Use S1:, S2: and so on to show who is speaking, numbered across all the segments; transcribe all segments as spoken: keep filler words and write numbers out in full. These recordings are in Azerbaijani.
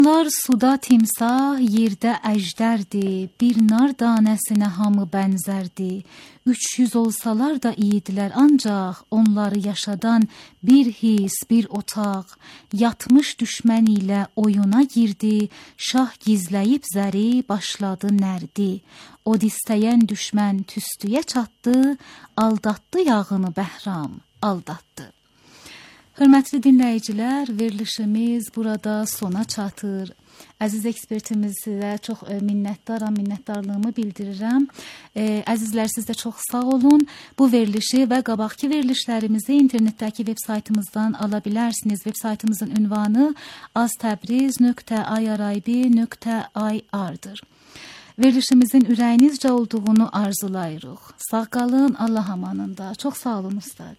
S1: Lar suda timsah, yerdə əjdərdi, bir nar danəsinə hamı bənzərdi. Üç yüz olsalar da idilər, ancaq onları yaşadan bir his, bir otaq. Yatmış düşmən ilə oyuna girdi, şah gizləyib zəri, başladı nərdi. Od istəyən düşmən tüstüyə çatdı, aldatdı yağını Bəhram, aldatdı. Hörmətli dinləyicilər, verilişimiz burada sona çatır. Əziz ekspertimiz sizə çox minnətdaram, minnətdarlığımı bildirirəm. E, əzizlər, siz də çox sağ olun. Bu verilişi və qabaqki verilişlərimizi internetdəki veb saytımızdan ala bilərsiniz. Veb saytımızın ünvanı aztəbriz nöqtə irib nöqtə ir-dır. Verilişimizin ürəyinizcə olduğunu arzulayırıq. Sağ qalın, Allah amanında. Çox sağ olun ustad.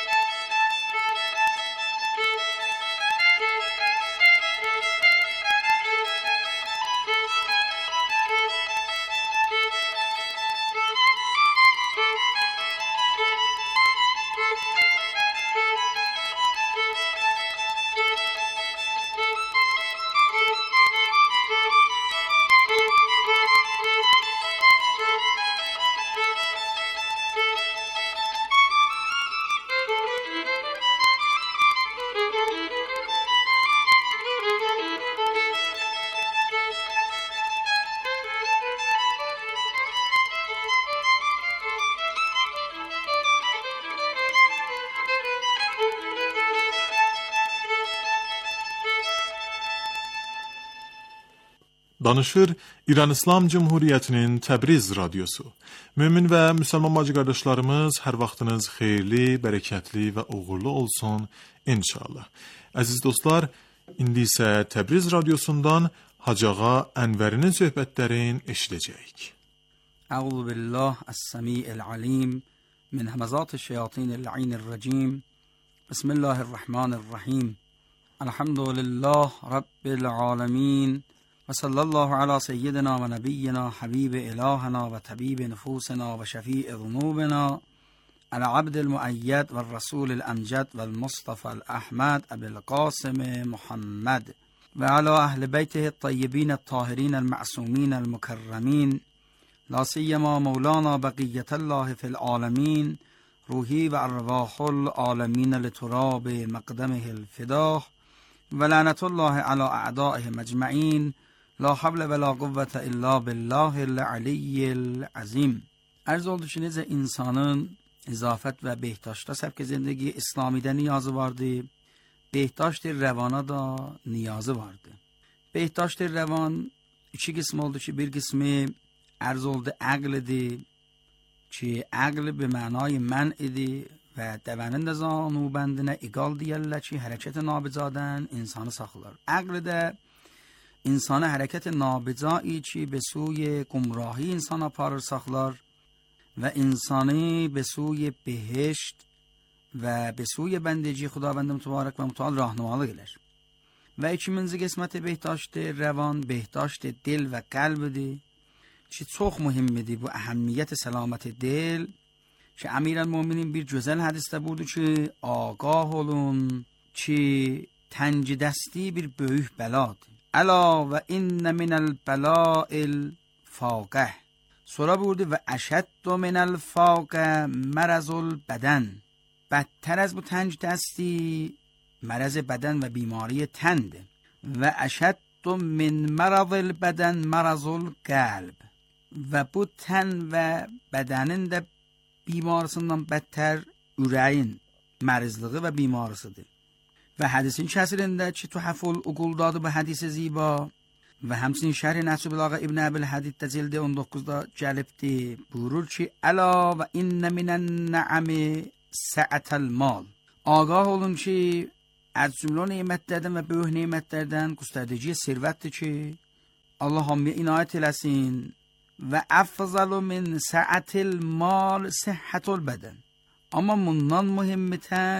S2: Danışır İran İslam Cumhuriyyətinin Təbriz radiosu. Mömin və müsəlman bacı qardaşlarımız, hər vaxtınız xeyirli, bərəkətli və uğurlu olsun inşallah. Əziz dostlar, indi isə Təbriz radiosundan Hacı Ağa Ənvərinin söhbətlərini eşidəcəyik.
S3: Əuzu billah əs-səmi'il alim min həməzat-ı-şeyatinil la'inir-racim. Bismillahirrahmanirrahim. Elhamdülillah Rabbil alamin. وصلى الله على سيدنا ونبينا حبيب إلهنا وطبيب نفوسنا وشفيع ذنوبنا العبد المؤيد والرسول الأمجد والمصطفى الأحمد أبي القاسم محمد وعلى أهل بيته الطيبين الطاهرين المعصومين المكرمين لا سيما مولانا بقية الله في العالمين روحي وأرواح العالمين لتراب مقدمه الفداه ولعنة الله على أعدائه مجمعين لا حول ولا قوة الا بالله العلی العظیم. عرض oldu ki necə insanın izafət və behtaşda səbk zindagi İslamidə niyazı vardı, behtaşt rəvana da niyazı vardı. Behtaşt rəvan iki qism oldu ki, bir qismi ərz oldu əqlidir ki, əql bi mənay mən idi və dəvənin də zanubəndinə iqal deyərlər ki, hərəkət nabicadən insanı saxlar. Əql də İnsanı hərəkət nabicai ki, به سوی گمراهی insan aparır, saxlar və insanı به سوی بهشت və به سوی بندگی خداوند متبارک və متعال راهنمالıq elər. Və ikinci qisməti behtaşt rəvan, behtaşt dil və qəlbdir ki, çox mühimdir bu əhəmiyyət səlamət dil ki, Əmirəlmöminin bir gözəl hədisdə budur ki, ağah olun ki, təngidəsti bir böyük bəladır. Əla və innə minəl bəlâil faqəh. Sonra buyurdu və əşəddu minəl faqəh mərəzul bədən. Bədtər az bu tənc dəsti mərəz bədən və bimari təndir. Və əşəddu min mərəzil bədən mərəzul qəlb. Və bu tən və bədənin də bimarısından bədtər ürəyin mərizliği və bimarısıdır. Və hədisin kəsirində ki, Tuhaful Uquldadır bu hədisi ziba və həmçinin şərh Nəhcül Ağa İbn Əbil Hədiddə cildi on doqquzda gəlibdir. Buyurur ki, əla və innə minən nə'əmi səətəl mal. Ağah olun ki, az cümlə nemətlərdən və böyük nemətlərdən göstərdiyi servətdir ki, Allah hamıya inayət eləsin. Və əfzalu min səətil mal səhhətul bədən. Amma bundan mühimmitər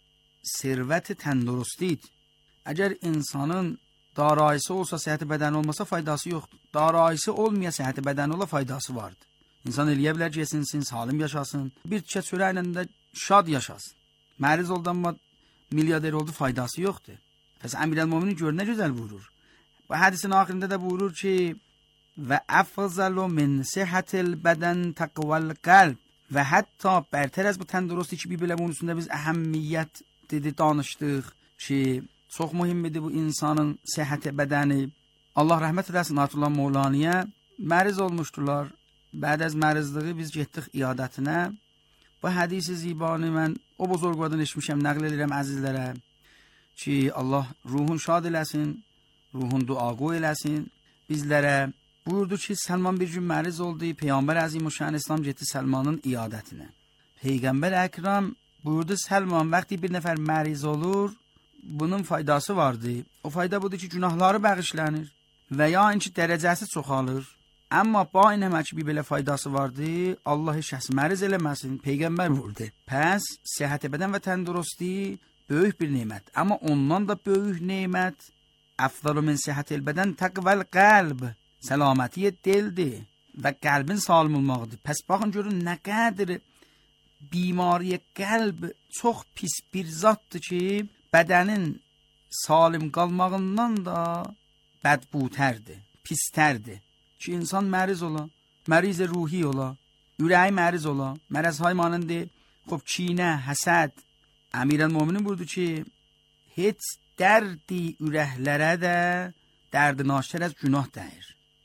S3: servət təndurustiydi. Əgər insanın darayısı olsa, səhəti bədəni olmasa faydası yoxdur. Darayısı olmaya səhəti bədəni ola faydası vardır. İnsan eləyə bilər ki, yesinsin, salim yaşasın, bir tikə çörəklə də şad yaşasın. Məriz oldu amma milyarder oldu, faydası yoxdur. Pəs Əmirəlmöminin gör nə gözəl vurur. و hadisin axirində də buyurur ki və əfzalu min sihhatil bədən təqval qəlb və hətta bərtər az bu təndurusتی ki bir belə bunun üstündə biz əhəmiyyət dedi danışdıq ki çox mühümdür bu insanın səhhəti bədəni. Allah rəhmət eləsin Ayətullah Mövlaniyə məriz olmuşdular. Bəd az mərizliği biz getdik iyadətinə. Bu hədisi zibanı mən o buzurgvadan eşmişəm, nəql edirəm əzizlərə ki Allah ruhun şad eləsin, ruhun duago eləsin bizlərə. Buyurdu ki Səlman bir gün məriz oldu. Peyğəmbər Əzimüşşan İslam getdi Səlmanın iyadətinə. Peyğəmbər Əkram buyurdu Səlman vəqti bir nəfər məriz olur, bunun faydası vardı. O fayda budur ki günahları bağışlanır və ya inki dərəcəsi çoxalır. Amma ba in həmə ki bir belə faydası vardı, Allah şəxs məriz eləməsin. Peyğəmbər buyurdu. Pəs səhhət bədən və təndurusتی böyük bir nemət. Amma ondan da böyük nemət əfdalu min səhhətil bədən təqval qəlb. Selamətiyə dildir və qəlbin salim olmaqdır. Pəs baxın görün nə qədər bimariyə qəlb çox pis bir zatdır ki, bədənin salim qalmağından da bədbutərdir, pistərdir. Ki insan məriz ola, məriz ruhi ola, ürəyi məriz ola, mərəzhay manındır, xub çinə, həsəd. Əmirəl Möminin buyurdu ki, heç dərdi ürəklərə də dərdi naşər az günah dəyir.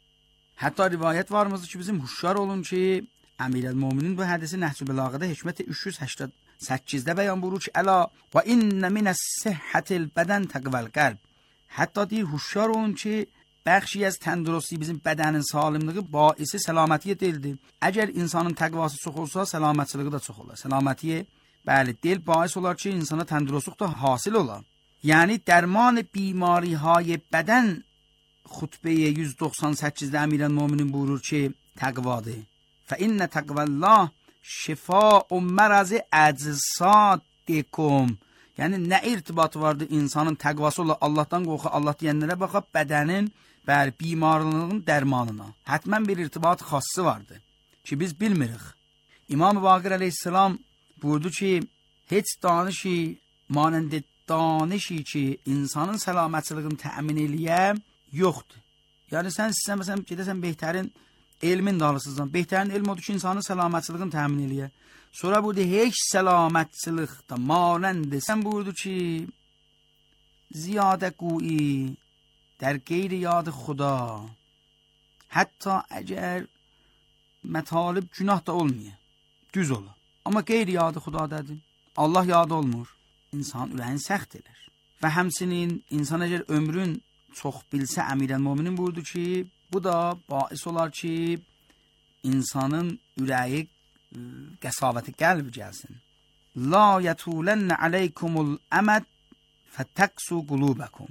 S3: Hətta rivayət varmızdır ki, bizim huşşar olun ki, Əmirəl Möminin bu hədisi Nəhcül Bəlağədə Hikmət üç yüz səksən səkkizdə bəyan buyurur ki, əla və innə minəs sihhətil bədən təqval qəlb. Hətta deyir, huşşar olun ki, bəxşi az təndurusتی bizim bədənin salimliği baisi səlamətiyə dildir. Əgər insanın təqvası çox olsa, səlamətçiliği də çox olar. Səlamətiyə, bəli, dil bais olar ki, insana təndurusluq da hasil olar. Yəni, dərman bimarihay bədən xutbəyə yüz doxsan səkkizdə Əmirəl Möminin buyurur ki, təqvadır. Fə innə təqvallah şifa'u mərazi əcsaddikum. Yəni, nə irtibatı vardır insanın təqvası olar, Allahdan qorxa, Allah deyənlərə baxa, bədənin bəli, bimarlığın dərmanına. Hətmən bir irtibat xası vardır ki, biz bilmirik. İmam-ı Baqir əleyhissalam buyurdu ki, heç danışi, manəndə danışi ki, insanın səlamətçiliğini təmin eləyə yoxdur. Yəni, sən sizən, məsələn, gedəsən behtärin elmin dalısızdan. Behtärin elm odur ki, insanın səlamətçiliğini təmin eləyə. Sonra burada heç səlamətçilikdə manəndə sən buyurdu ki, ziyadə qui در غیر یاد خدا حتی اگر مطالب günah da olmuyor. Düz ola. Amma qeyri yadı xudadır. Allah yadı olmur. İnsan ürəyin səxt elər. Və həmsinin insan əgər ömrün çox bilsə, Əmirəl Möminin buyurdu ki, bu da bais olar ki, insanın ürəyi qəsavəti qəlb gəlsin. La yətulənə aleykumul əməd fətəqsu qulubəkum.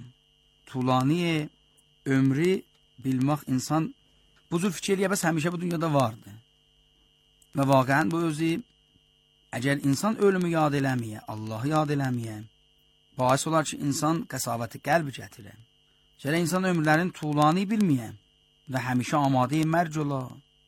S3: Tulani ömrü bilmək insan bu cür fikirliyə bəs həmişə bu dünyada vardı. Və vaqəən bu özü əgər insan ölümü yad eləməyə, Allahı yad eləməyə, bais olar ki, insan qəsavəti qəlb gətirə. Gələ insan ömrlərin tulani bilməyə və həmişə amadə mərc ola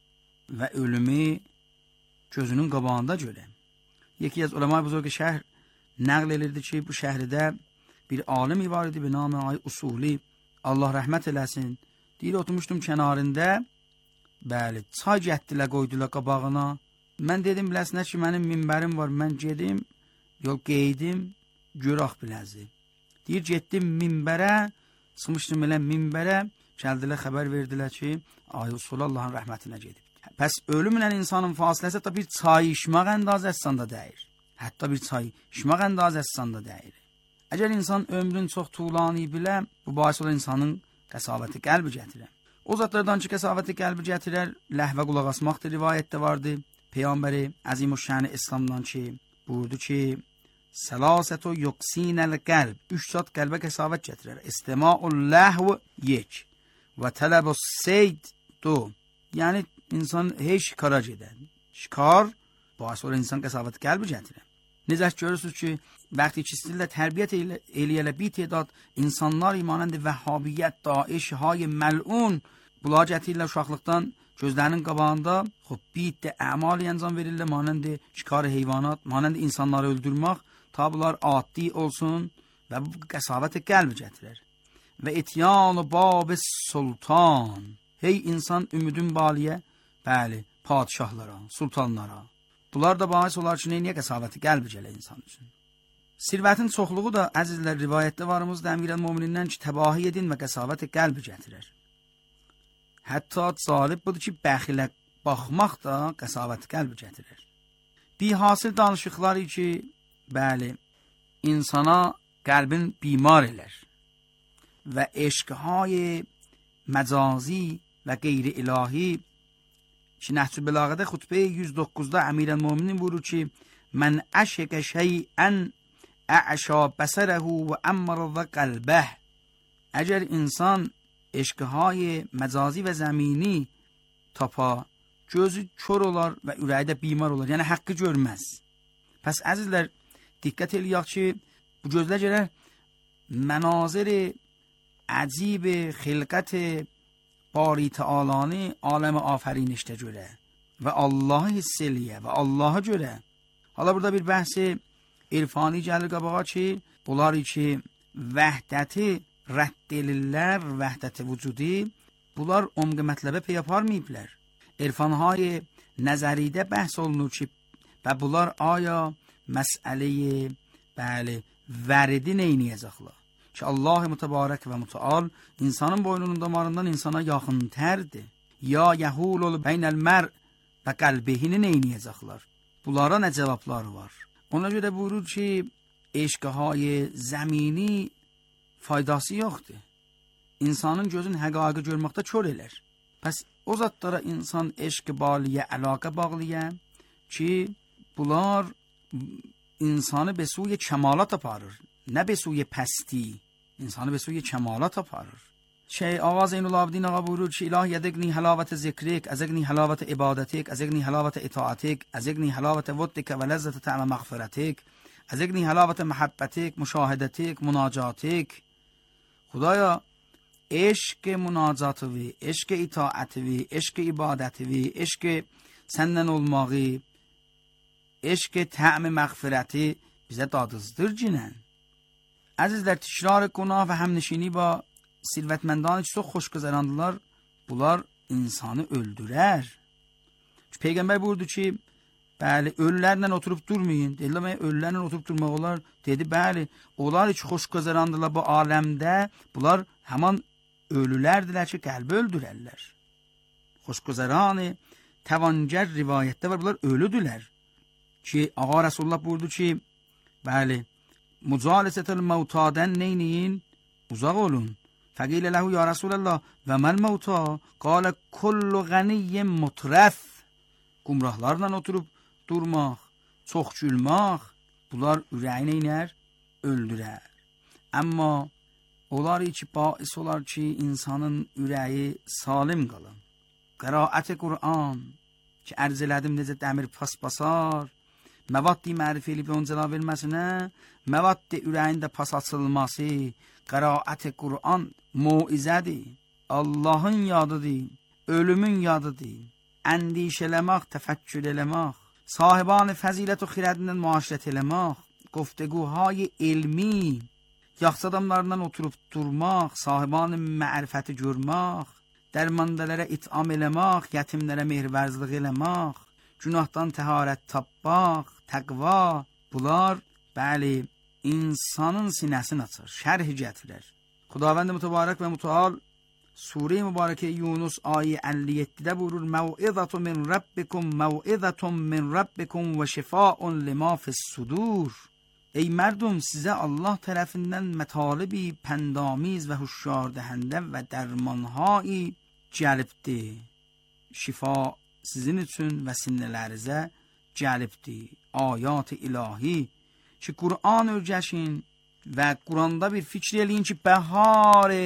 S3: və ölümü gözünün qabağında görə. Yeki az uləma-i buzurg şəhər nəql edirdi ki, bu şəhridə bir alimi var idi, bir namı Ay Usuli, Allah rəhmət eləsin. Deyir, oturmuşdum kənarında, bəli, çay gətdilə, qoydular qabağına. Mən dedim, biləsinə ki, mənim minbərim var, mən gedim, yol qeydim, görək biləzi. Deyir, getdim minbərə, sımışdım elə minbərə, gəldilər, xəbər verdilər ki, Ay Usuli Allahın rəhmətinə gedib. Pəs ölümlə insanın fasiləsi hətta bir çay içmək əndazəsində dəyir. Hətta bir çay içmək əndazəsində dəyir. Əgər insan ömrün çox tulani bilə, bu bais olan insanın qəsavəti qəlbi gətirər. O zatlardan ki, qəsavəti qəlbi gətirər, ləhvə qulaq asmaqdır, rivayətdə vardı. Peyğəmbəri Əzimüşşan İslamdan ki, buyurdu ki, Səlasətü yuqsinəl qəlb, üç zat qəlbə qəsavət gətirər. İstima'ul ləhv yek və tələbus seyd du. Yəni, insan heç şikara gedən. Şikar, bais olan insan qəsavəti qəlbi gətirər. Necə görürsünüz ki, vəqti ki, sizlə tərbiyyət eləyələ bir tədad insanlar imanəndə vəhhabiyyət, daiş, hay məlun, bunlar gətirirlər uşaqlıqdan gözlərinin qabağında, xub, bir də əmal əncam verirlər, manəndə şikar heyvanat, manəndə insanları öldürmək, ta bunlar addi olsun və bu qəsavəti qəlbi gətirir. و اتیان و باب سلطان. Hey insan ümidin baliyə, bəli, padişahlara, sultanlara. Bunlar da bahis olar ki, neyniyə qəsavəti qəlbi gələ insan üçün. Sirvətin çoxluğu da, əzizlər, rivayətdə varımızda Əmirəl Möminindən ki, təbahi edin və qəsavəti qəlbi gətirər. Hətta zalib budur ki, bəxilə baxmaq da qəsavəti qəlbi gətirər. Bihasil danışıqları ki, bəli, insana qəlbin bimar elər və eşqهای məcazi və qeyri-ilahi ki, Nəhcül Bəlağədə xutbə yüz doqquzda Əmirəl Möminin buyurur ki, mən əşqə şeyən əşə bəsərəhu və əmmərədə qəlbəh. Əgər insan eşqهای məcazi və zəmini tapa, gözü kör olar və ürəyi də bimar olar, yəni haqqı görməz. Pəs əzizlər, diqqət eləyək ki, bu gözlə gələr mənazir عجیب خلقت باری تعالانی عالم آفرینشdə görə və Allahı hiss eləyə və Allahı görə. Hala burada bir bəhsi irfani gəlir qabağa ki, bunlar ki, vəhdəti rədd elirlər, vəhdəti vücudi, bunlar umq mətləbə pey aparmayıblər. İrfanهای nəzəridə bəhs olunur ki, və bunlar aya məsələyi, bəli, vəridi neyniyəcəklər? Ki Allah-u Mütəbarək və Mütəal insanın boynunun damarından insana yaxıntərdir. Ya yəhul olub beynəl mər və qəlbihini neyniyəcəklər? Bunlara nə cavabları var? Ona görə buyurur ki, eşqهای zəmini faydası yoxdur. İnsanın gözün həqaqı görməkdə kör elər. Pəs o zatlara insan eşq baliyə, əlaqə bağlıyə ki, bunlar insanı به سوی کمالات aparır. نه به سوی پستی، انسانو به سوی کمالات aparır. şey آقا زین العابدین آقا بورود که الهی ادگنی حلاوت ذکرک، ازگنی حلاوت عبادتک، ازگنی حلاوت اطاعتک، ازگنی حلاوت ودک و لذت طعم مغفرتک، ازگنی حلاوت محبتک، مشاهدتک، مناجاتک. خدایا عشق مناجات وی، عشق اطاعت وی، عشق عبادت وی، عشق senden olmağı، عشق طعم مغفرتی bize dadızdır cinen. Əzizlər, tikrar günah və həmnişini ba sirvətməndani ki, çox xoş qızərandılar, bunlar insanı öldürər. Çünki Peyğəmbər buyurdu ki, bəli, ölülərlə oturub durmayın. Dedilər, ölülərlə oturub durmaq olar. Dedi, bəli, onlar ki, xoş qızərandılar bu aləmdə, bunlar həman ölülərdilər ki, qəlbi öldürərlər. Xoş qızəranı, təvancər rivayətdə var, bunlar ölüdülər. Ki, Ağa Rasulullah buyurdu ki, bəli, mücalisetül mevtadən neyniyin? Uzaq olun. Fəqilə ləhu ya Rasulallah və məl mevta? Qalə kullu qəniyyin mutrəf. Qumrahlarla oturub durmaq, çox gülmək, bunlar ürəyi neynər? Öldürər. Amma onlar ki, bais olar ki, insanın ürəyi salim qalın. Qiraət-i Qur'an ki, ərz elədim necə dəmir pas basar, məvaddi mərif elib öncəla verməsinə, məvaddi ürəyində pas açılması, qiraət-i Qur'an muizədir, Allahın yadıdır, ölümün yadıdır, əndişələmək, təfəkkür eləmək, sahiban fəzilət və xirədindən müaşirət eləmək, qofteguhay elmi, yaxşı adamlarından oturub durmaq, sahiban mərifəti görmək, dərmandalərə itam eləmək, yetimlərə mehribərzlıq eləmək, günahdan təharət tapmaq, təqva, bunlar, bəli, insanın sinəsini açır, şərh gətirər. Xudavənd mütəbarək və mütəal Sure-i Mübarəkə Yunus ayə əlli yeddidə buyurur: "Məv'izətun min Rabbikum, məv'izətun min Rabbikum və şifaun lima fis-sudur." Ey mərdum, sizə Allah tərəfindən mətalibi pəndamiz və huşşar dəhəndə və dərmanhai gəlibdir. Şifa sizin üçün və sinələrinizə gəlibdir. Ayat-ı ilahi ki, Qur'an öyrəşin və Qur'anda bir fikir eləyin ki, bəhar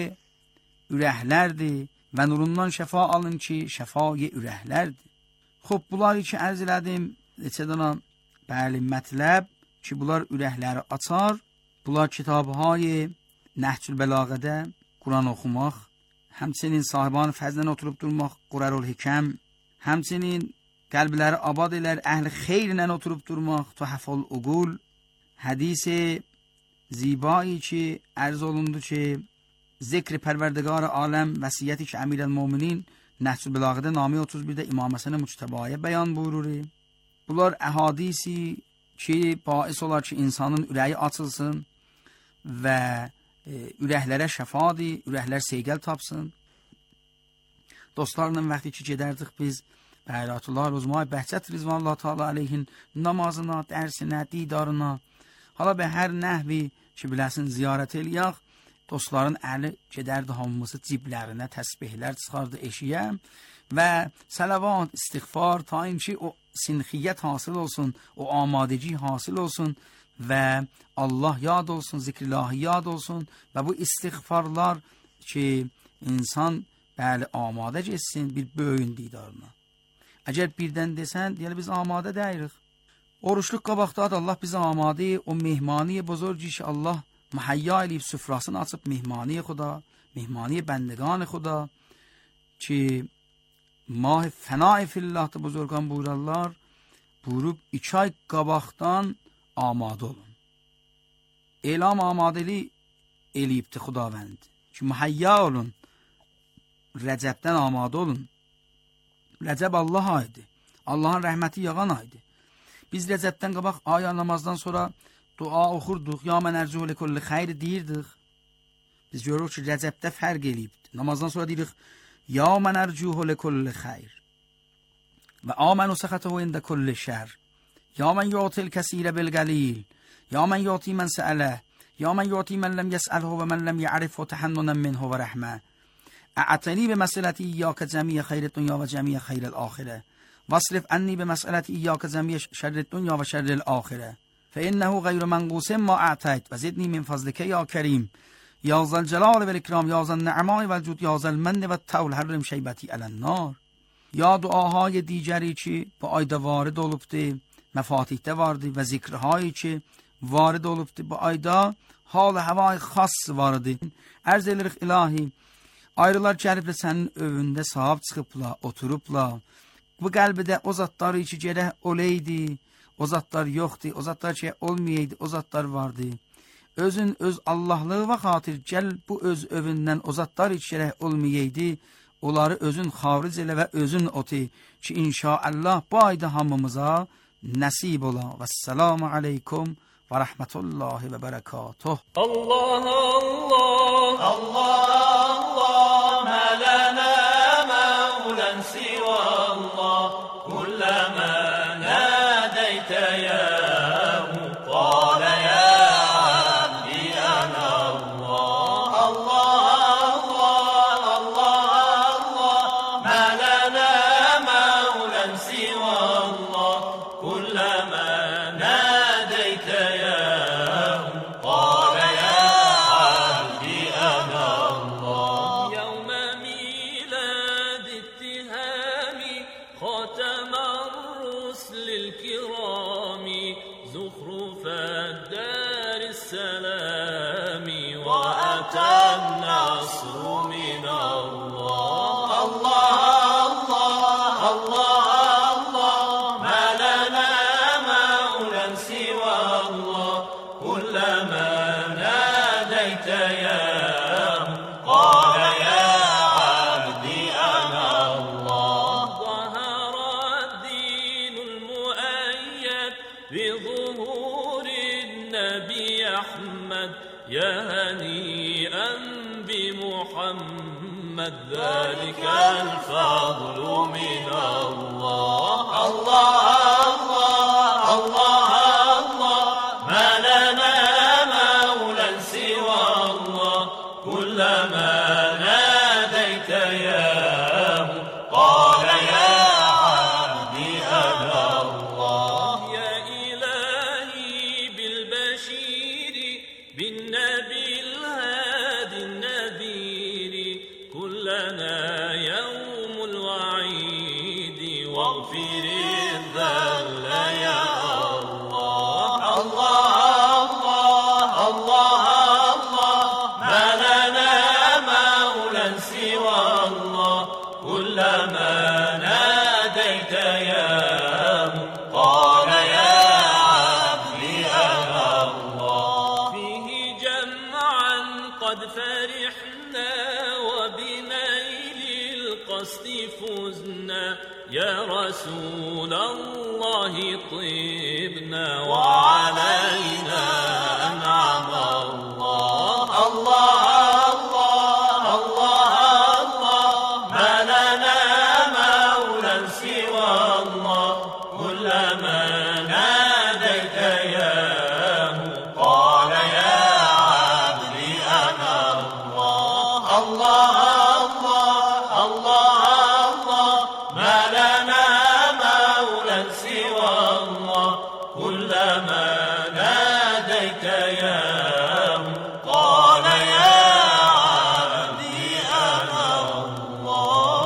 S3: ürəklərdir və nurundan şəfa alın ki, şəfay ürəklərdir. Xob, bunları ki, ərz elədim, neçədana, bəli, mətləb ki, bunlar ürəkləri açar, bunlar kitabı-hay Nəhcül Bəlağədə Qur'an oxumaq, həmçinin sahiban fəzlən oturub durmaq, Qur'anul Hikəm, həmçinin qəlbləri abad elər, əhl-i xeyrlə oturub durmaq, Tuhaful Uqul, hədisi zibایی ki, ərz olundu ki, ذکر پروردگار عالم وصیتی ki Emirelmominin Nəhcül Bəlağədə nameyi otuz birdə İmam Həsən Müctəbaya bəyan buyurur. Bunlar əhadisi ki bais olar ki insanın ürəyi açılsın və e, ürəklərə şəfadir, ürəklər seyqəl tapsın. Dostlarla vaxtı ki gedərdik biz Bəyratullah Ruzmay Bəhcət Rizvanullah Teala aleyhin namazına, dərsinə, didarına, hala bə hər nəhvi ki biləsin ziyarət eləyək, dostların əli gedərdi hamımızı ciblərinə təsbihlər çıxardı eşiyə və salavat, istiğfar ta ki o sinxiyyət hasıl olsun, o amadeci hasıl olsun və Allah yad olsun, zikrillahi yad olsun və bu istiğfarlar ki insan bəli amadə geçsin bir böyün didarına. Əgər birdən desən, deyəli biz amadə dəyirik. Oruçluq qabaqdadır, Allah bizə amadə, o mehmani buzurgi ki Allah محیا eləyib süfrasını açıb mehmani xuda, mehmani bəndəgan xuda ki mah fənai fillahdır buzurgan buyurarlar, buyurub iki ay qabaqdan amadə olun. Elam amadəli eləyibdi xudavənd ki muhayya olun, Rəcəbdən amadə olun. Rəcəb Allah ayıdır, Allahın rəhməti yağan ayıdır. Biz Rəcəbdən qabaq aya namazdan sonra dua oxurduq, ya mən ərcu ilə kulli xeyr deyirdik. Biz görürük ki, Rəcəbdə fərq eləyibdir. Namazdan sonra deyirik, ya mən ərcu ilə kulli xeyr və amən səxətəhu ində kulli şər, ya mən yu'til kəsirə bil qəlil, ya mən yu'ti mən səələ, ya mən yu'ti mən ləm yəsəlhu və mən ləm ya'rifhu təhənnunən minhu və rəhmə. Ə'təni bi məsələti iyyəkə cəmiyyə xeyr dünya və cəmiyyə xeyr əl-axirə. Vasrif ənni bi məsələti iyyəkə cəmiyyə şər dünya və şər əl-axirə. فإنه غير منقوس ما أعطيت وزدني من فضلك يا كريم يا ذا الجلال والإكرام يا ذا النعماء والجود يا ذا المن والطول حرم شیبتی علی النار. یا دعاهای دیگری که با ayda وارد olubdu, məfatihdə vardı və zikrhایی ki vارد olubdu bu ayda hal havai xas vardı. Ərz edirik ilahi, ayrılar gəlib də sənin övündə sahab çıxıbla, oturubla. Bu qəlbidə o zatları ki gərək oleydi, o zatlar yoxdur, o zatlar ki olmayaydı, o zatlar vardı. Özün öz Allahlığı və xatir gəl bu öz övündən o zatlar ki gərək olmayaydı, onları özün xaric elə və özün oti ki inşaallah bu ayda hamımıza nəsib ola. Vəssalamu aleykum və rəhmətullahi və bərəkatuh.
S4: Allah Allah Allah Allah mə lənə məulən sivə Allah kulləmə nədəytə yəhu qalə yə abdi ənə Allah Allah Allah Allah mə lənə məulən sivə Allah kulləmə nədəytə yəhu qalə yə abdi ənə Allah yevmə milad ittihami xatəmə الرسل الكرام زخرف الدار السلام وأتى النصر من الله الله الله الله الله ما لنا مولى سوى الله كلما ناديت يا قال يا عبدي أنا الله ظهر الدين المؤيد بظهور النبي أحمد يا هنيئا بمحمد ذلك الفضل من الله الله الله الله الله ما لنا مولى سوى الله كلما ناديت يا قال يا عبدي أنا الله يا إلهي بالبشير بالنبي الهادي النذير كلنا يوم الوعيد واغفر الذل يا الله الله الله الله الله ما لنا مولى سوى الله كلما ناديت يا قال يا عبدي أنا الله فيه جمعا قد فرحنا قصدي فزنا يا رسول الله طيبنا وعلينا أنعم الله الله الله الله الله ما لنا مولى سوى الله كلما ناديت ياه قال يا عبدي أنا الله الله الله الله ما لنا مولى سوى الله كلما ناديت ياه قال يا عبدي أنا الله.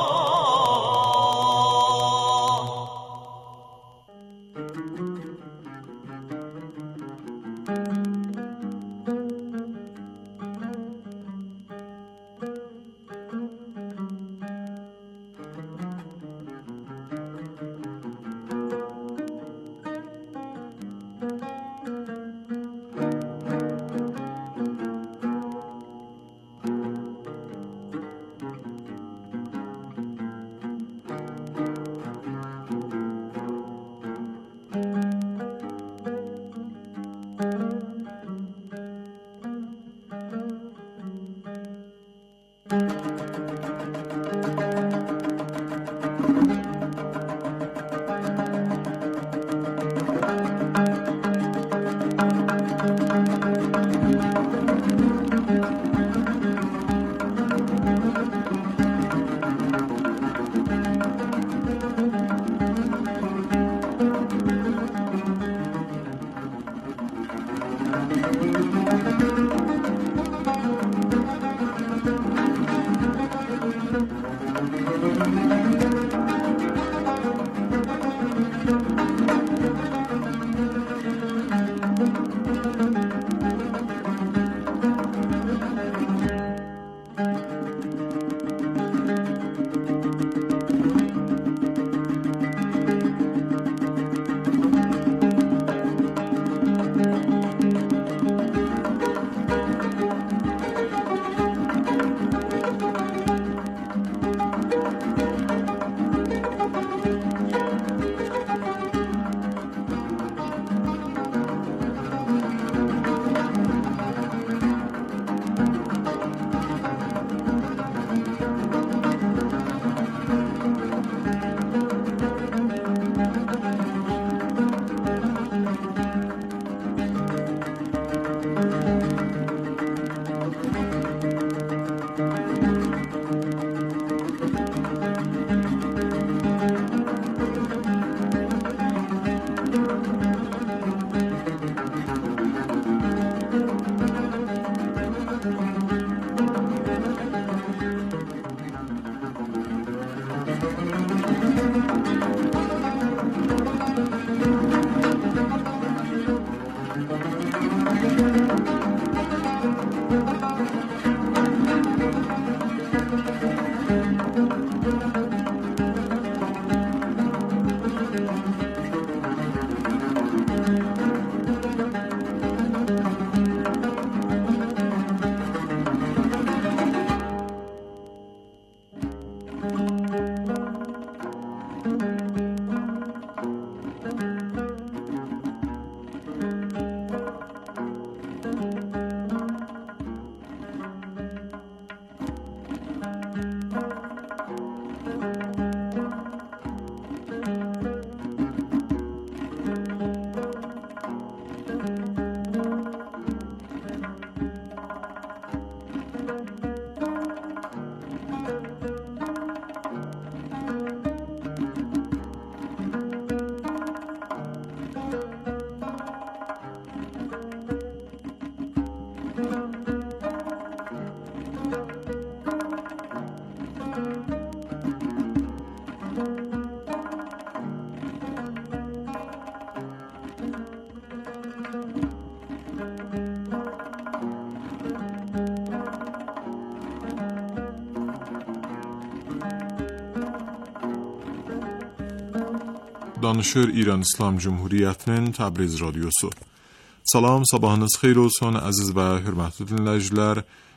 S2: Danışır İran İslam Cumhuriyyətinin Təbriz Radiosu. Salam, sabahınız xeyir olsun, əziz və hörmətli dinləyicilər.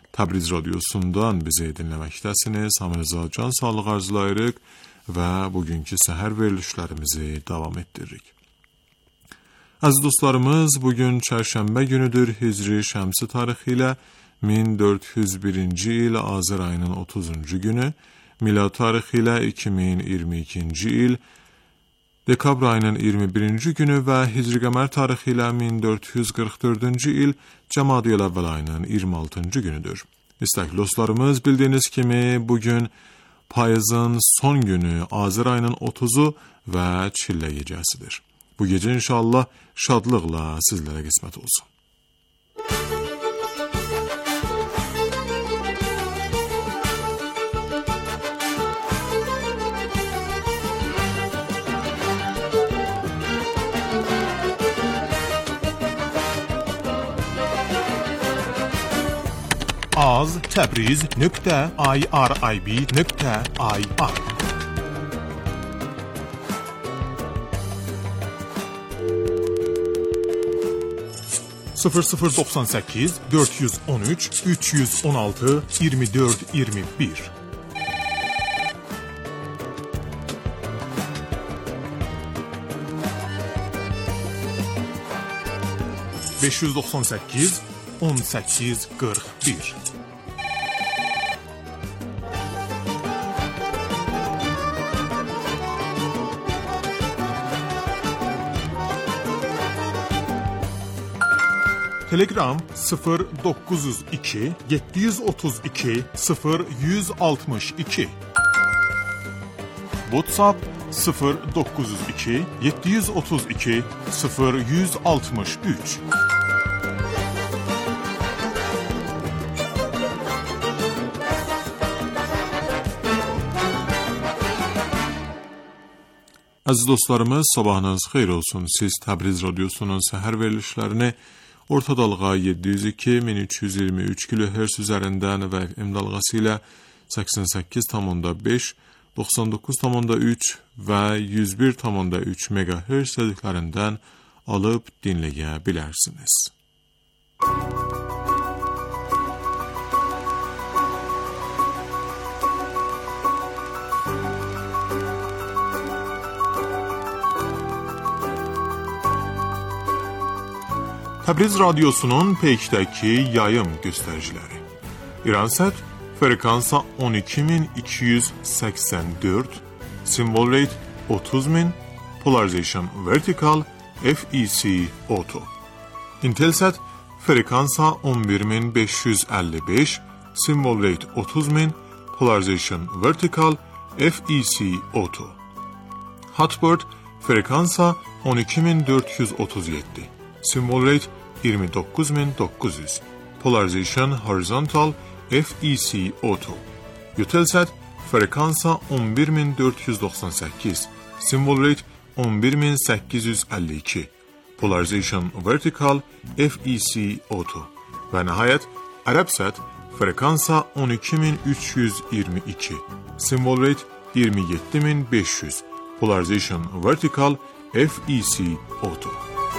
S2: Təbriz radiosundan bizi dinləməkdəsiniz. Hamınıza can sağlığı arzulayırıq və bugünkü səhər verilişlərimizi davam etdiririk. Əziz dostlarımız, bugün çərşənbə günüdür. Hicri şəmsi tarixi ilə min dörd yüz birinci il Azər ayının otuzuncu günü, milad tarixi ilə iki min iyirmi ikinci il dekabr ayının iyirmi birinci günü və Hicri qəmər tarixi ilə min dörd yüz qırx dördüncü il Cəmadiyəl əvvəl ayının iyirmi altıncı günüdür. İstəkli dostlarımız, bildiyiniz kimi bugün payızın son günü, Azər ayının otuzu və çillə gecəsidir. Bu gecə inşallah şadlıqla sizlərə qismət olsun.
S5: az təbriz nöqtə irib nöqtə ir sıfır sıfır doxsan səkkiz dörd yüz on üç üç yüz on altı iyirmi dörd iyirmi bir beş yüz doxsan səkkiz on səkkiz qırx bir Telegram sıfır doqquz yüz iki yeddi yüz otuz iki sıfır yüz altmış iki WhatsApp sıfır doqquz yüz iki yeddi yüz otuz iki sıfır yüz altmış üç
S2: Əziz dostlarımız, sabahınız xeyir olsun. Siz Təbriz radiosunun səhər verilişlərini orta dalğa yeddi yüz iki min üç yüz iyirmi üç kilohertz üzərindən və F M dalğası ilə səksən səkkiz tam beş, doxsan doqquz tam üç və yüz bir tam üç megahertz sədiklərindən alıb dinləyə bilərsiniz.
S5: Təbriz radiosunun peykdəki yayım göstəriciləri. İransat frekansa on iki min iki yüz səksən dörd, symbol rate otuz min, polarization vertical, F E C auto. Intelsat frekansa on bir min beş yüz əlli beş, symbol rate otuz min, polarization vertical, F E C auto. Hotbird frekansa on iki min dörd yüz otuz yeddi, symbol rate iyirmi doqquz min doqquz yüz, polarization horizontal, F E C auto. Eutelsat frekansa on bir min dörd yüz doxsan səkkiz, symbol rate on bir min səkkiz yüz əlli iki, polarization vertical, F E C auto. Və nəhayət Arabsat frekansa on iki min üç yüz iyirmi iki, symbol rate iyirmi yeddi min beş yüz, polarization vertical, F E C auto.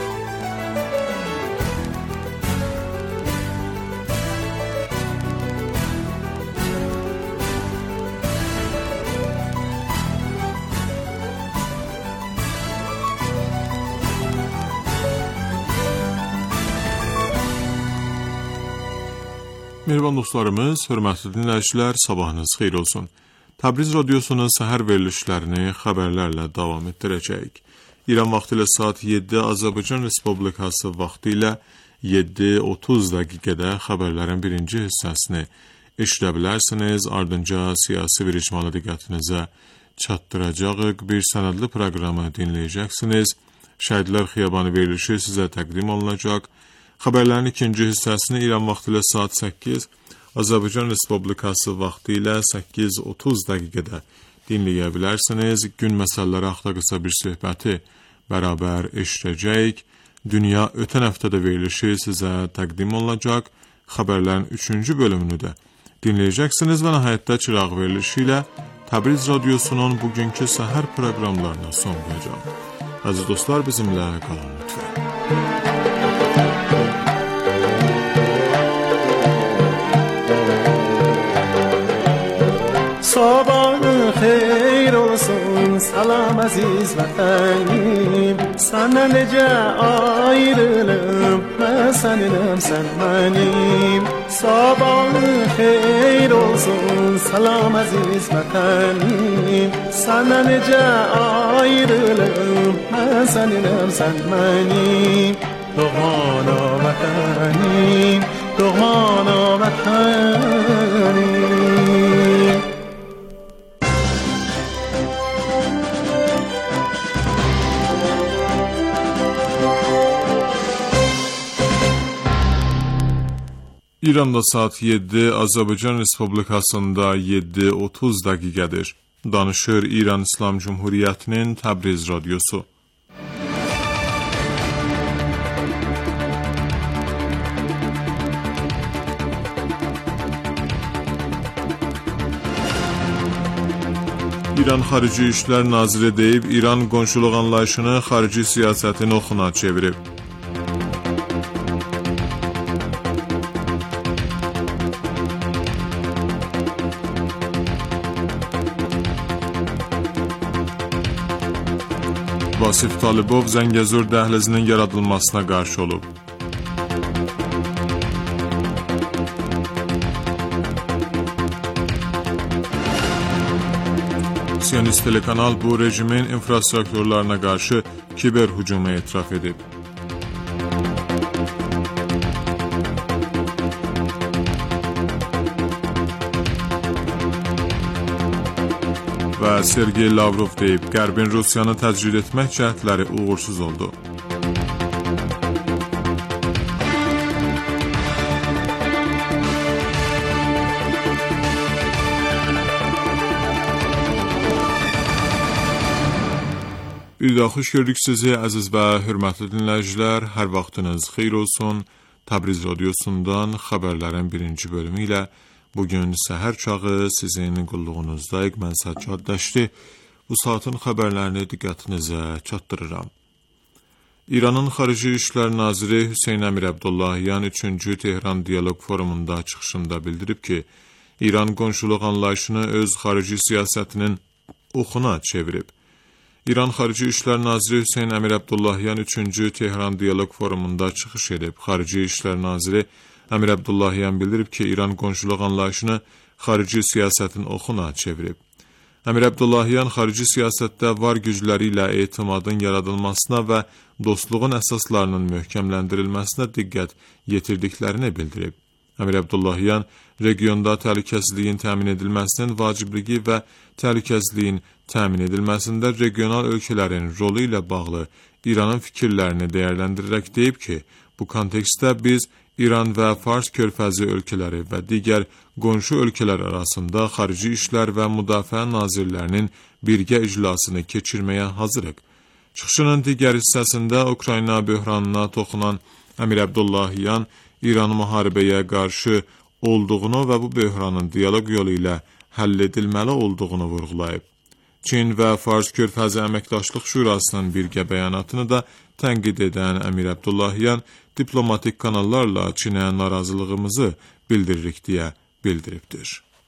S2: Mehriban dostlarımız, hörmətli dinləyicilər, sabahınız xeyir olsun. Təbriz radiosunun səhər verilişlərini xəbərlərlə davam etdirəcəyik. İran vaxtı ilə saat yeddi, Azərbaycan Respublikası vaxtı ilə yeddi otuz dəqiqədə xəbərlərin birinci hissəsini eşidə bilərsiniz. Ardınca siyasi bir icmalı diqqətinizə çatdıracağıq. Bir sənədli proqramı dinləyəcəksiniz. Şəhidlər Xiyabanı verilişi sizə təqdim olunacaq. Xəbərlərin ikinci hissəsini İran vaxtı ilə saat səkkiz, Azərbaycan Respublikası vaxtı ilə səkkiz otuz dəqiqədə dinləyə bilərsiniz. Gün məsələləri haqqında qısa bir söhbəti bərabər eşidəcəyik. Dünya ötən həftədə verilişi sizə təqdim olunacaq. Xəbərlərin üçüncü bölümünü də dinləyəcəksiniz və nəhayətdə çıraq verilişi ilə Təbriz radiosunun bugünkü səhər proqramlarına son qoyacaq. Əziz dostlar, bizimlə qalın lütfən.
S6: sabah xeyir olsun salam aziz vətənim. Sana necə ayrılım, mən səninəm, sən mənim. Sabah xeyir olsun salam aziz vətənim. Sana necə ayrılım, mən səninəm, sən mənim. Doğmana vətənim, doğmana vətənim.
S5: İranda saat yeddi, Azərbaycan Respublikasında yeddi otuz dəqiqədir. Danışır İran İslam Cumhuriyyətinin Təbriz radiosu. İran Xarici İşlər Naziri deyib, İran qonşuluq anlayışını xarici siyasətin oxuna çevirib. Vasif Talibov Zəngəzur dəhlizinin yaradılmasına qarşı olub. Siyonist telekanal bu rejimin infrastrukturlarına qarşı kiber hücumu etiraf edib. Və Sergey Lavrov deyib, Qərbin Rusiyanı təcrid etmək cəhdləri uğursuz oldu. Bir daha xoş gördük sizi əziz və hörmətli dinləyicilər. Hər vaxtınız xeyir olsun. Təbriz radiosundan xəbərlərin birinci bölümü ilə bugün səhər çağı sizin qulluğunuzdayıq. Mən Səccad Dəşti. Bu saatin xəbərlərini diqqətinizə çatdırıram. İranın Xarici İşlər Naziri Hüseyn Əmir Əbdullahyan üçüncü Tehran Diyaloq Forumunda çıxışında bildirib ki, İran qonşuluq anlayışını öz xarici siyasətinin oxuna çevirib. İran Xarici İşlər Naziri Hüseyn Əmir Əbdullahyan üçüncü Tehran Diyaloq Forumunda çıxış edib. Xarici İşlər Naziri Əmir Əbdullahyan bildirib ki, İran qonşuluq anlayışını xarici siyasətin oxuna çevirib. Əmir Əbdullahyan xarici siyasətdə var gücləri ilə etimadın yaradılmasına və dostluğun əsaslarının möhkəmləndirilməsinə diqqət yetirdiklərini bildirib. Əmir Əbdullahyan regionda təhlükəsizliyin təmin edilməsinin vacibliyi və təhlükəsizliyin təmin edilməsində regional ölkələrin rolu ilə bağlı İranın fikirlərini dəyərləndirərək deyib ki, bu kontekstdə biz İran və Fars körfəzi ölkələri və digər qonşu ölkələr arasında xarici işlər və müdafiə nazirlərinin birgə iclasını keçirməyə hazırıq. Çıxışının digər hissəsində Ukrayna böhranına toxunan Əmir Əbdullahyan İranın müharibəyə qarşı olduğunu və bu böhranın dialoq yolu ilə həll edilməli olduğunu vurğulayıb. Çin və Fars körfəzi əməkdaşlıq şurasının birgə bəyanatını da tənqid edən Əmir Əbdullahyan diplomatik kanallarla Çinə narazılığımızı bildiririk deyə bildiribdir.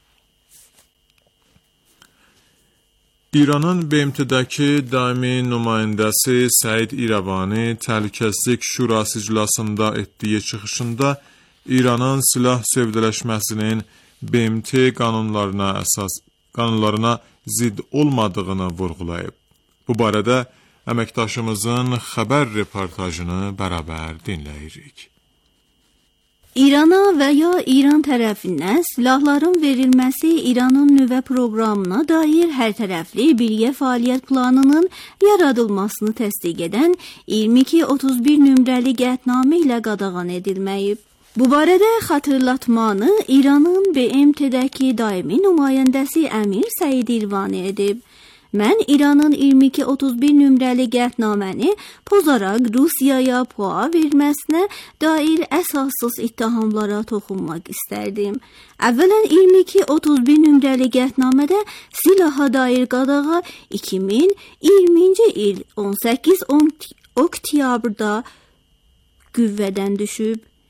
S5: İranın B M T-dəki daimi nümayəndəsi Səid İrəvani Təhlükəsizlik Şurası iclasında etdiyi çıxışında İranın silah sövdələşməsinin B M T qanunlarına əsas qanunlarına zidd olmadığını vurğulayıb. Bu barədə əməkdaşımızın xəbər reportajını bərabər dinləyirik.
S7: İrana və ya İran tərəfindən silahların verilməsi İranın nüvə proqramına dair hər tərəfli birgə fəaliyyət planının yaradılmasını təsdiq edən iyirmi iki otuz bir nömrəli qətnamə ilə qadağan edilməyib. Bu barədə xatırlatmanı İranın B M T-dəki daimi nümayəndəsi Əmir Səid İrəvani edib. Mən İranın iyirmi iki otuz bir nömrəli qətnaməni pozaraq Rusiyaya PUA verməsinə dair əsassız ittihamlara toxunmaq istərdim. Əvvələn iyirmi iki otuz bir nömrəli qətnamədə silaha dair qadağa iki min iyirminci il on səkkiz oktyabrda qüvvədən düşüb.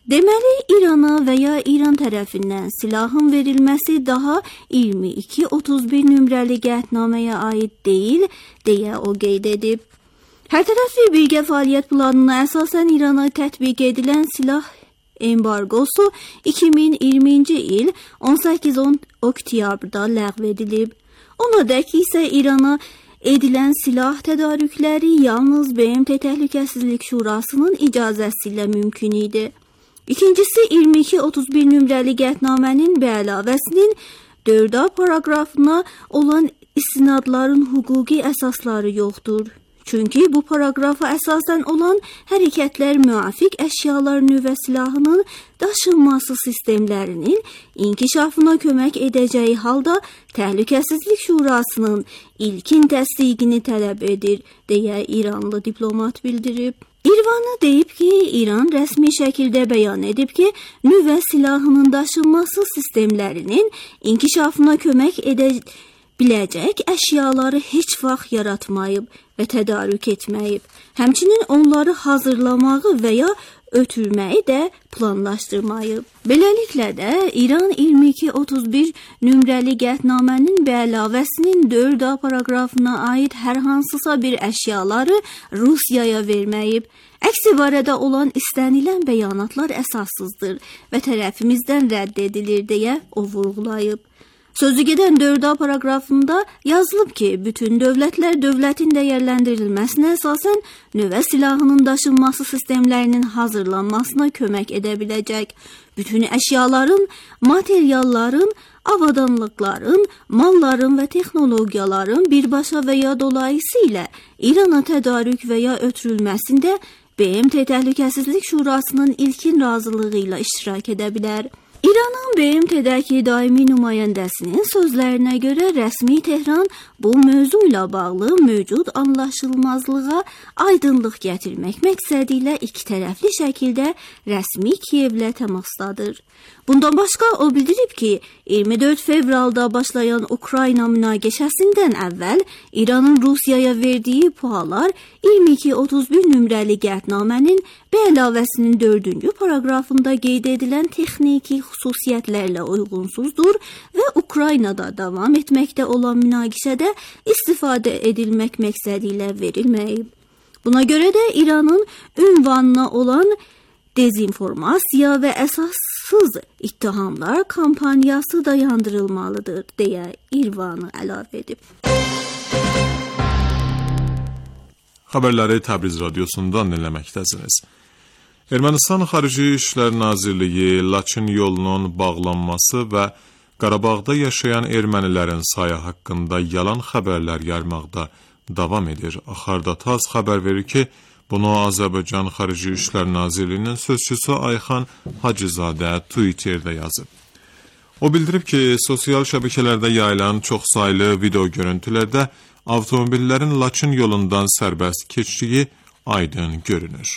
S7: Deməli, İrana və ya İran tərəfindən silahın verilməsi daha iyirmi iki otuz bir nömrəli qətnaməyə aid deyil, deyə o qeyd edib. Hər tərəfli birgə fəaliyyət planına əsasən İrana tətbiq edilən silah embargosu iki min iyirminci il on səkkiz oktyabrda ləğv edilib. Ona dək isə İrana edilən silah tədarükləri yalnız B M T Təhlükəsizlik Şurasının icazəsi ilə mümkün idi. İkincisi, iyirmi iki otuz bir nömrəli qətnamənin B əlavəsinin dörd A paraqrafına olan istinadların hüquqi əsasları yoxdur. Çünki bu paraqrafa əsasən olan hərəkətlər müvafiq əşyalar nüvə silahının daşınması sistemlərinin inkişafına kömək edəcəyi halda Təhlükəsizlik Şurasının ilkin təsdiqini tələb edir, deyə İranlı diplomat bildirib. İrvanı deyib ki, İran rəsmi şəkildə bəyan edib ki, nüvə silahının daşınması sistemlərinin inkişafına kömək edə biləcək əşyaları heç vaxt yaratmayıb və tədarük etməyib. Həmçinin onları hazırlamağı və ya ötürməyi də planlaşdırmayıb. Beləliklə də İran iyirmi iki otuz bir nömrəli qətnamənin B əlavəsinin dörd A paraqrafına aid hər hansısa bir əşyaları Rusiyaya verməyib. Əksi barədə olan istənilən bəyanatlar əsassızdır və tərəfimizdən rədd edilir, deyə o vurğulayıb. Sözü gedən dörd A paraqrafında yazılıb ki, bütün dövlətlər dövlətin dəyərləndirilməsinə əsasən nüvə silahının daşınması sistemlərinin hazırlanmasına kömək edə biləcək. Bütün əşyaların, materialların, avadanlıqların, malların və texnologiyaların birbaşa və ya dolayısıyla İrana tədarük və ya ötürülməsində B M T Təhlükəsizlik Şurasının ilkin razılığı ilə iştirak edə bilər. İranın B M T-dəki daimi nümayəndəsinin sözlərinə görə rəsmi Tehran bu mövzu ilə bağlı mövcud anlaşılmazlığa aydınlıq gətirmək məqsədi ilə iki tərəfli şəkildə rəsmi Kiyevlə təmasdadır. Bundan başqa o bildirib ki, iyirmi dörd fevralda başlayan Ukrayna münaqişəsindən əvvəl İranın Rusiyaya verdiyi pualar iyirmi iki otuz bir nömrəli qətnamənin B əlavəsinin dördüncü paraqrafında qeyd edilən texniki xüsusiyyətlərlə uyğunsuzdur və Ukraynada davam etməkdə olan münaqişədə istifadə edilmək məqsədi ilə verilməyib. Buna görə də İranın ünvanına olan dezinformasiya və əsassız ittihamlar kampaniyası dayandırılmalıdır, deyə İrvanı əlavə edib.
S2: Xəbərləri Təbriz radiosundan dinləməkdəsiniz. Ermənistan Xarici İşlər Nazirliyi Laçın yolunun bağlanması və Qarabağda yaşayan ermənilərin sayı haqqında yalan xəbərlər yaymaqda davam edir. Axarda Taz xəbər verir ki, bunu Azərbaycan Xarici İşlər Nazirliyinin sözçüsü Ayxan Hacızadə Twitterdə yazıb. O bildirib ki, sosial şəbəkələrdə yayılan çoxsaylı video görüntülərdə avtomobillərin Laçın yolundan sərbəst keçdiyi aydın görünür.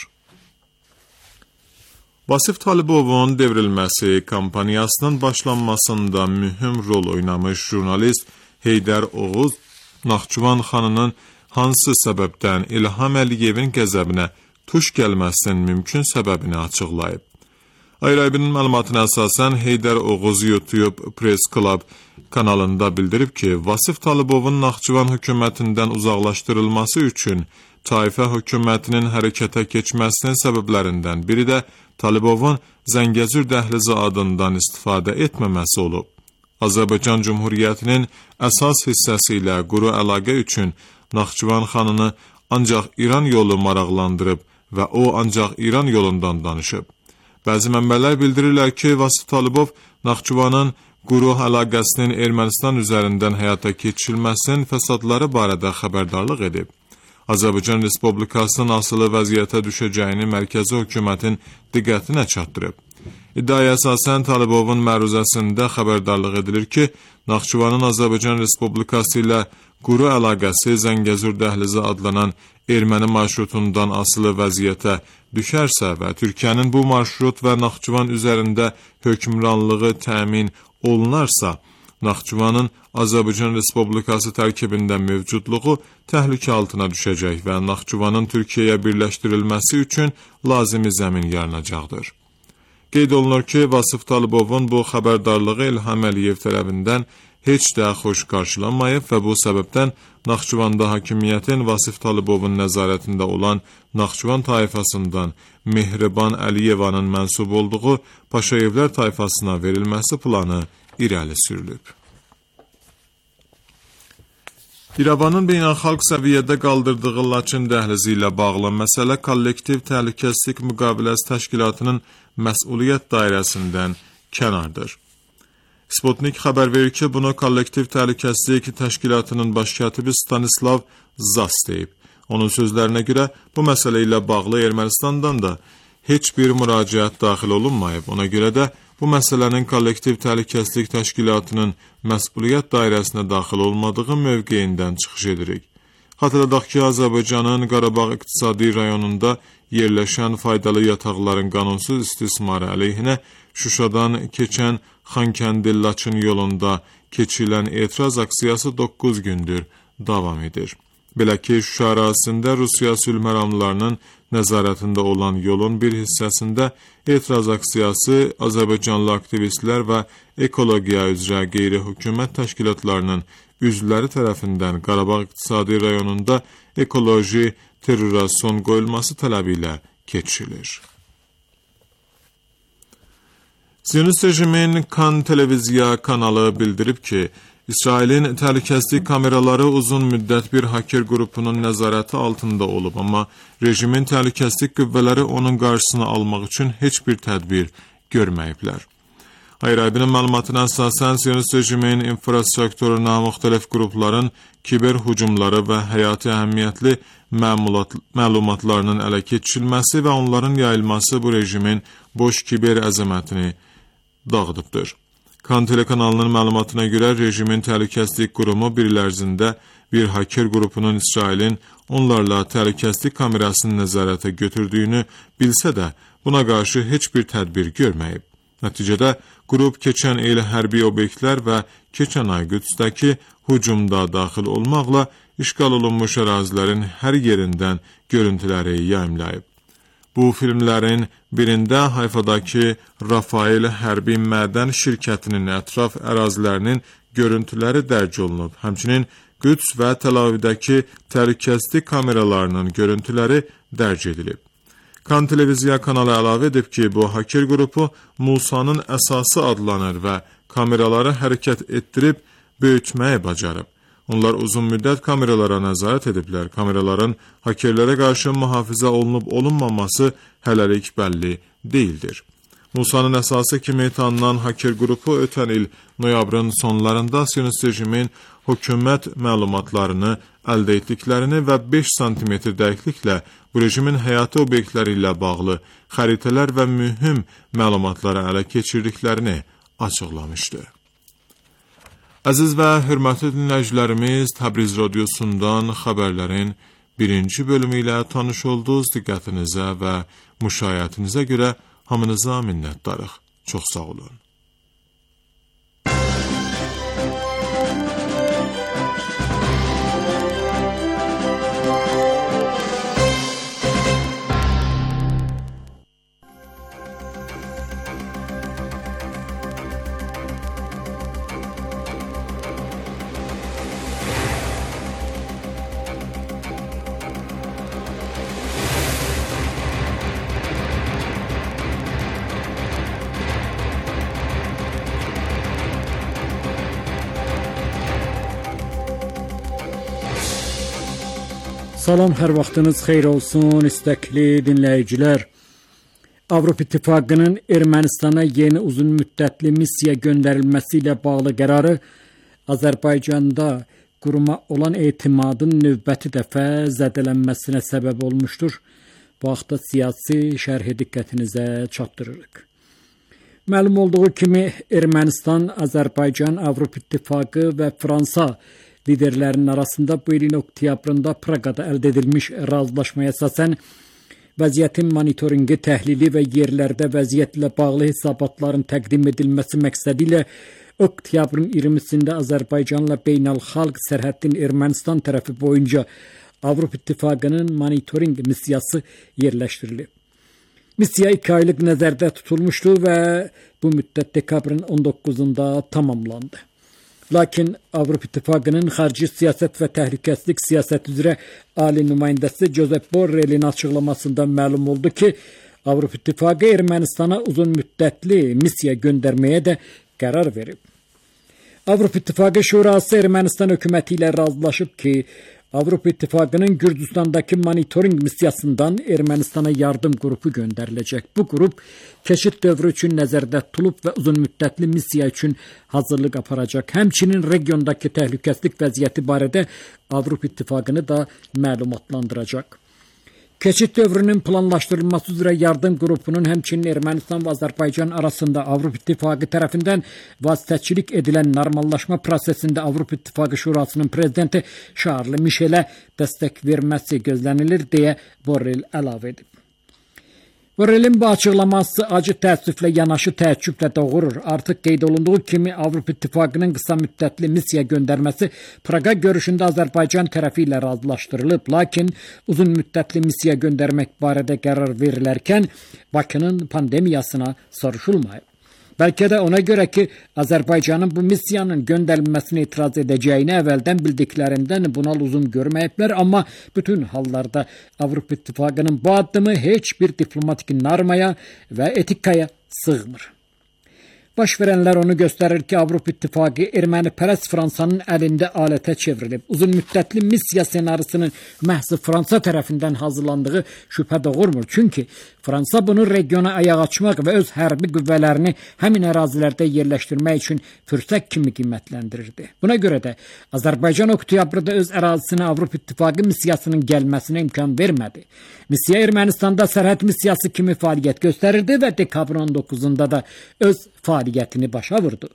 S2: Vasif Talibovun devrilməsi kampaniyasının başlanmasında mühüm rol oynamış jurnalist Heydər Oğuz Naxçıvan xanının hansı səbəbdən İlham Əliyevin qəzəbinə tuş gəlməsinin mümkün səbəbini açıqlayıb. Ayrı-ayrının məlumatına əsasən Heydər Oğuz YouTube Press Club kanalında bildirib ki, Vasif Talibovun Naxçıvan hökumətindən uzaqlaşdırılması üçün Taifə hökumətinin hərəkətə keçməsinin səbəblərindən biri də Talibovun Zəngəzur dəhlizi adından istifadə etməməsi olub. Azərbaycan Cümhuriyyətinin əsas hissəsi ilə quru əlaqə üçün Naxçıvan xanını ancaq İran yolu maraqlandırıb və o ancaq İran yolundan danışıb. Bəzi mənbələr bildirirlər ki, Vasif Talibov Naxçıvanın quru əlaqəsinin Ermənistan üzərindən həyata keçirilməsinin fəsadları barədə xəbərdarlıq edib. Azərbaycan Respublikasının asılı vəziyyətə düşəcəyini mərkəzi hökumətin diqqətinə çatdırıb. İddiaya əsasən Talibovun məruzəsində xəbərdarlıq edilir ki, Naxçıvanın Azərbaycan Respublikası ilə quru əlaqəsi Zəngəzur dəhlizi adlanan erməni marşrutundan asılı vəziyyətə düşərsə və Türkiyənin bu marşrut və Naxçıvan üzərində hökmranlığı təmin olunarsa, Naxçıvanın Azərbaycan Respublikası tərkibində mövcudluğu təhlükə altına düşəcək və Naxçıvanın Türkiyəyə birləşdirilməsi üçün lazımi zəmin yaranacaqdır. Qeyd olunur ki, Vasif Talibovun bu xəbərdarlığı İlham Əliyev tərəfindən heç də xoş qarşılanmayıb və bu səbəbdən Naxçıvanda hakimiyyətin Vasif Talibovun nəzarətində olan Naxçıvan tayfasından Mehriban Əliyevanın mənsub olduğu Paşayevlər tayfasına verilməsi planı irəli sürülüb. İrəvanın beynəlxalq səviyyədə qaldırdığı Laçın dəhlizi ilə bağlı məsələ Kollektiv Təhlükəsizlik Müqaviləsi Təşkilatının məsuliyyət dairəsindən kənardır. Sputnik xəbər verir ki, bunu Kollektiv Təhlükəsizlik Təşkilatının baş katibi Stanislav Zas deyib. Onun sözlərinə görə bu məsələ ilə bağlı Ermənistandan da heç bir müraciət daxil olunmayıb. Ona görə də bu məsələnin Kollektiv Təhlükəsizlik Təşkilatının məsuliyyət dairəsinə daxil olmadığı mövqeyindən çıxış edirik. Xatırladaq ki, Azərbaycanın Qarabağ iqtisadi rayonunda yerləşən faydalı yataqların qanunsuz istismarı əleyhinə Şuşadan keçən Xankəndi-Laçın yolunda keçirilən etiraz aksiyası doqquz gündür davam edir. Belə ki, Şuşa ərazisində Rusiya sülh məramlarının nəzarətində olan yolun bir hissəsində etiraz aksiyası Azərbaycanlı aktivistlər və ekologiya üzrə qeyri-hökumət təşkilatlarının üzvləri tərəfindən Qarabağ iqtisadi rayonunda ekoloji terrora son qoyulması tələbi ilə keçirilir. Zionist rejimin Kan televiziya kanalı bildirib ki, İsrailin təhlükəsizlik kameraları uzun müddət bir hacker qrupunun nəzarəti altında olub, amma rejimin təhlükəsizlik qüvvələri onun qarşısını almaq üçün heç bir tədbir görməyiblər. Ayrı-ayrı məlumatına əsasən Zionist rejimin infrastrukturuna müxtəlif qrupların kiber hücumları və həyati əhəmiyyətli məlumatlarının ələ keçirilməsi və onların yayılması bu rejimin boş kiber əzəmətini dağıdıbdır. Kan telekanalının məlumatına görə rejimin təhlükəsizlik qurumu bir il ərzində bir hacker qrupunun İsrailin onlarla təhlükəsizlik kamerasını nəzarətə götürdüyünü bilsə də buna qarşı heç bir tədbir görməyib. Nəticədə qrup keçən il hərbi obyektlər və keçən ay Qüdsdəki hücumda daxil olmaqla işğal olunmuş ərazilərin hər yerindən görüntüləri yayımlayıb. Bu filmlərin birində Hayfadakı Rafael Hərbi Mədən şirkətinin ətraf ərazilərinin görüntüləri dərc olunub. Həmçinin Qüds və Təl-Avivdəki təhlükəsizlik kameralarının görüntüləri dərc edilib. Kan televiziya kanalı əlavə edib ki, bu hacker qrupu Musanın əsası adlanır və kameraları hərəkət etdirib böyütməyi bacarıb. Onlar uzun müddət kameralara nəzarət ediblər. Kameraların hakerlərə qarşı mühafizə olunub olunmaması hələlik bəlli deyildir. Musanın əsası kimi tanınan haker qrupu ötən il noyabrın sonlarında Siyonist rejimin hökumət məlumatlarını əldə etdiklərini və beş santimetr dəqiqliklə bu rejimin həyati obyektləri ilə bağlı xəritələr və mühüm məlumatları ələ keçirdiklərini açıqlamışdı. Əziz və hörmətli dinləyicilərimiz, Təbriz radiosundan xəbərlərin birinci bölümü ilə tanış oldunuz. Diqqətinizə və müşayiətinizə görə hamınıza minnətdarıq. Çox sağ olun.
S8: Salam, hər vaxtınız xeyir olsun, istəkli dinləyicilər. Avropa İttifaqının Ermənistana yeni uzun müddətli missiya göndərilməsi ilə bağlı qərarı Azərbaycanda quruma olan etimadın növbəti dəfə zədələnməsinə səbəb olmuşdur. Bu haqda siyasi şərhi diqqətinizə çatdırırıq. Məlum olduğu kimi Ermənistan, Azərbaycan, Avropa İttifaqı və Fransa liderlərinin arasında bu ilin oktyabrında Praqada əldə edilmiş razılaşmaya əsasən vəziyyətin monitoringi, təhlili və yerlərdə vəziyyətlə bağlı hesabatların təqdim edilməsi məqsədi ilə oktyabrın iyirmisində Azərbaycanla beynəlxalq sərhəddin Ermənistan tərəfi boyunca Avropa İttifaqının monitoring missiyası yerləşdirilib. Missiya iki aylık nəzərdə tutulmuşdu və bu müddət dekabrın on doqquzunda tamamlandı. Lakin Avropa İttifaqının xarici siyasət və təhlükəsizlik siyasəti üzrə ali nümayəndəsi Josep Borrell'in açıqlamasında məlum oldu ki, Avropa İttifaqı Ermənistana uzun müddətli missiya göndərməyə də qərar verib. Avropa İttifaqı Şurası Ermənistan hökuməti ilə razılaşıb ki, Avropa İttifaqının Gürcüstandakı monitoring missiyasından Ermənistana yardım qrupu göndəriləcək. Bu qrup keçid dövrü üçün nəzərdə tutulub və uzun müddətli missiya üçün hazırlıq aparacaq. Həmçinin regiondakı təhlükəsizlik vəziyyəti barədə Avropa İttifaqını da məlumatlandıracaq. Keçid dövrünün planlaşdırılması üzrə yardım qrupunun həmçinin Ermənistan və Azərbaycan arasında Avropa İttifaqı tərəfindən vasitəçilik edilən normallaşma prosesində Avropa İttifaqı Şurasının prezidenti Charles Michel'ə dəstək verməsi gözlənilir deyə Borrell əlavə edib. Borrell'in bu açıqlaması acı təəssüflə yanaşı təəccüblə doğurur. Artıq qeyd olunduğu kimi Avropa İttifaqının qısa müddətli missiya göndərməsi Praqa görüşündə Azərbaycan tərəfi ilə razılaşdırılıb. Lakin uzun müddətli missiya göndərmək barədə qərar verilərkən Bakının pandemiyasına soruşulmayıb. Bəlkə də ona görə ki, Azərbaycanın bu missiyanın göndərilməsini etiraz edəcəyini əvvəldən bildiklərindən buna lüzum görməyiblər, amma bütün hallarda Avropa İttifaqının bu addımı heç bir diplomatik normaya və etikaya sığmır. Baş verənlər onu göstərir ki, Avropa İttifaqı ermənipərəst Fransanın əlində alətə çevrilib. Uzun müddətli missiya ssenarisinin məhz Fransa tərəfindən hazırlandığı şübhə doğurmur. Çünki Fransa bunu regiona ayaq açmaq və öz hərbi qüvvələrini həmin ərazilərdə yerləşdirmək üçün fürsət kimi qiymətləndirirdi. Buna görə də Azərbaycan oktyabrda öz ərazisinə Avropa İttifaqı missiyasının gəlməsinə imkan vermədi. Missiya Ermənistanda sərhəd missiyası kimi fəaliyyət göstərirdi və dekabrın on doqquzunda da öz fəaliyyətini başa vurdu.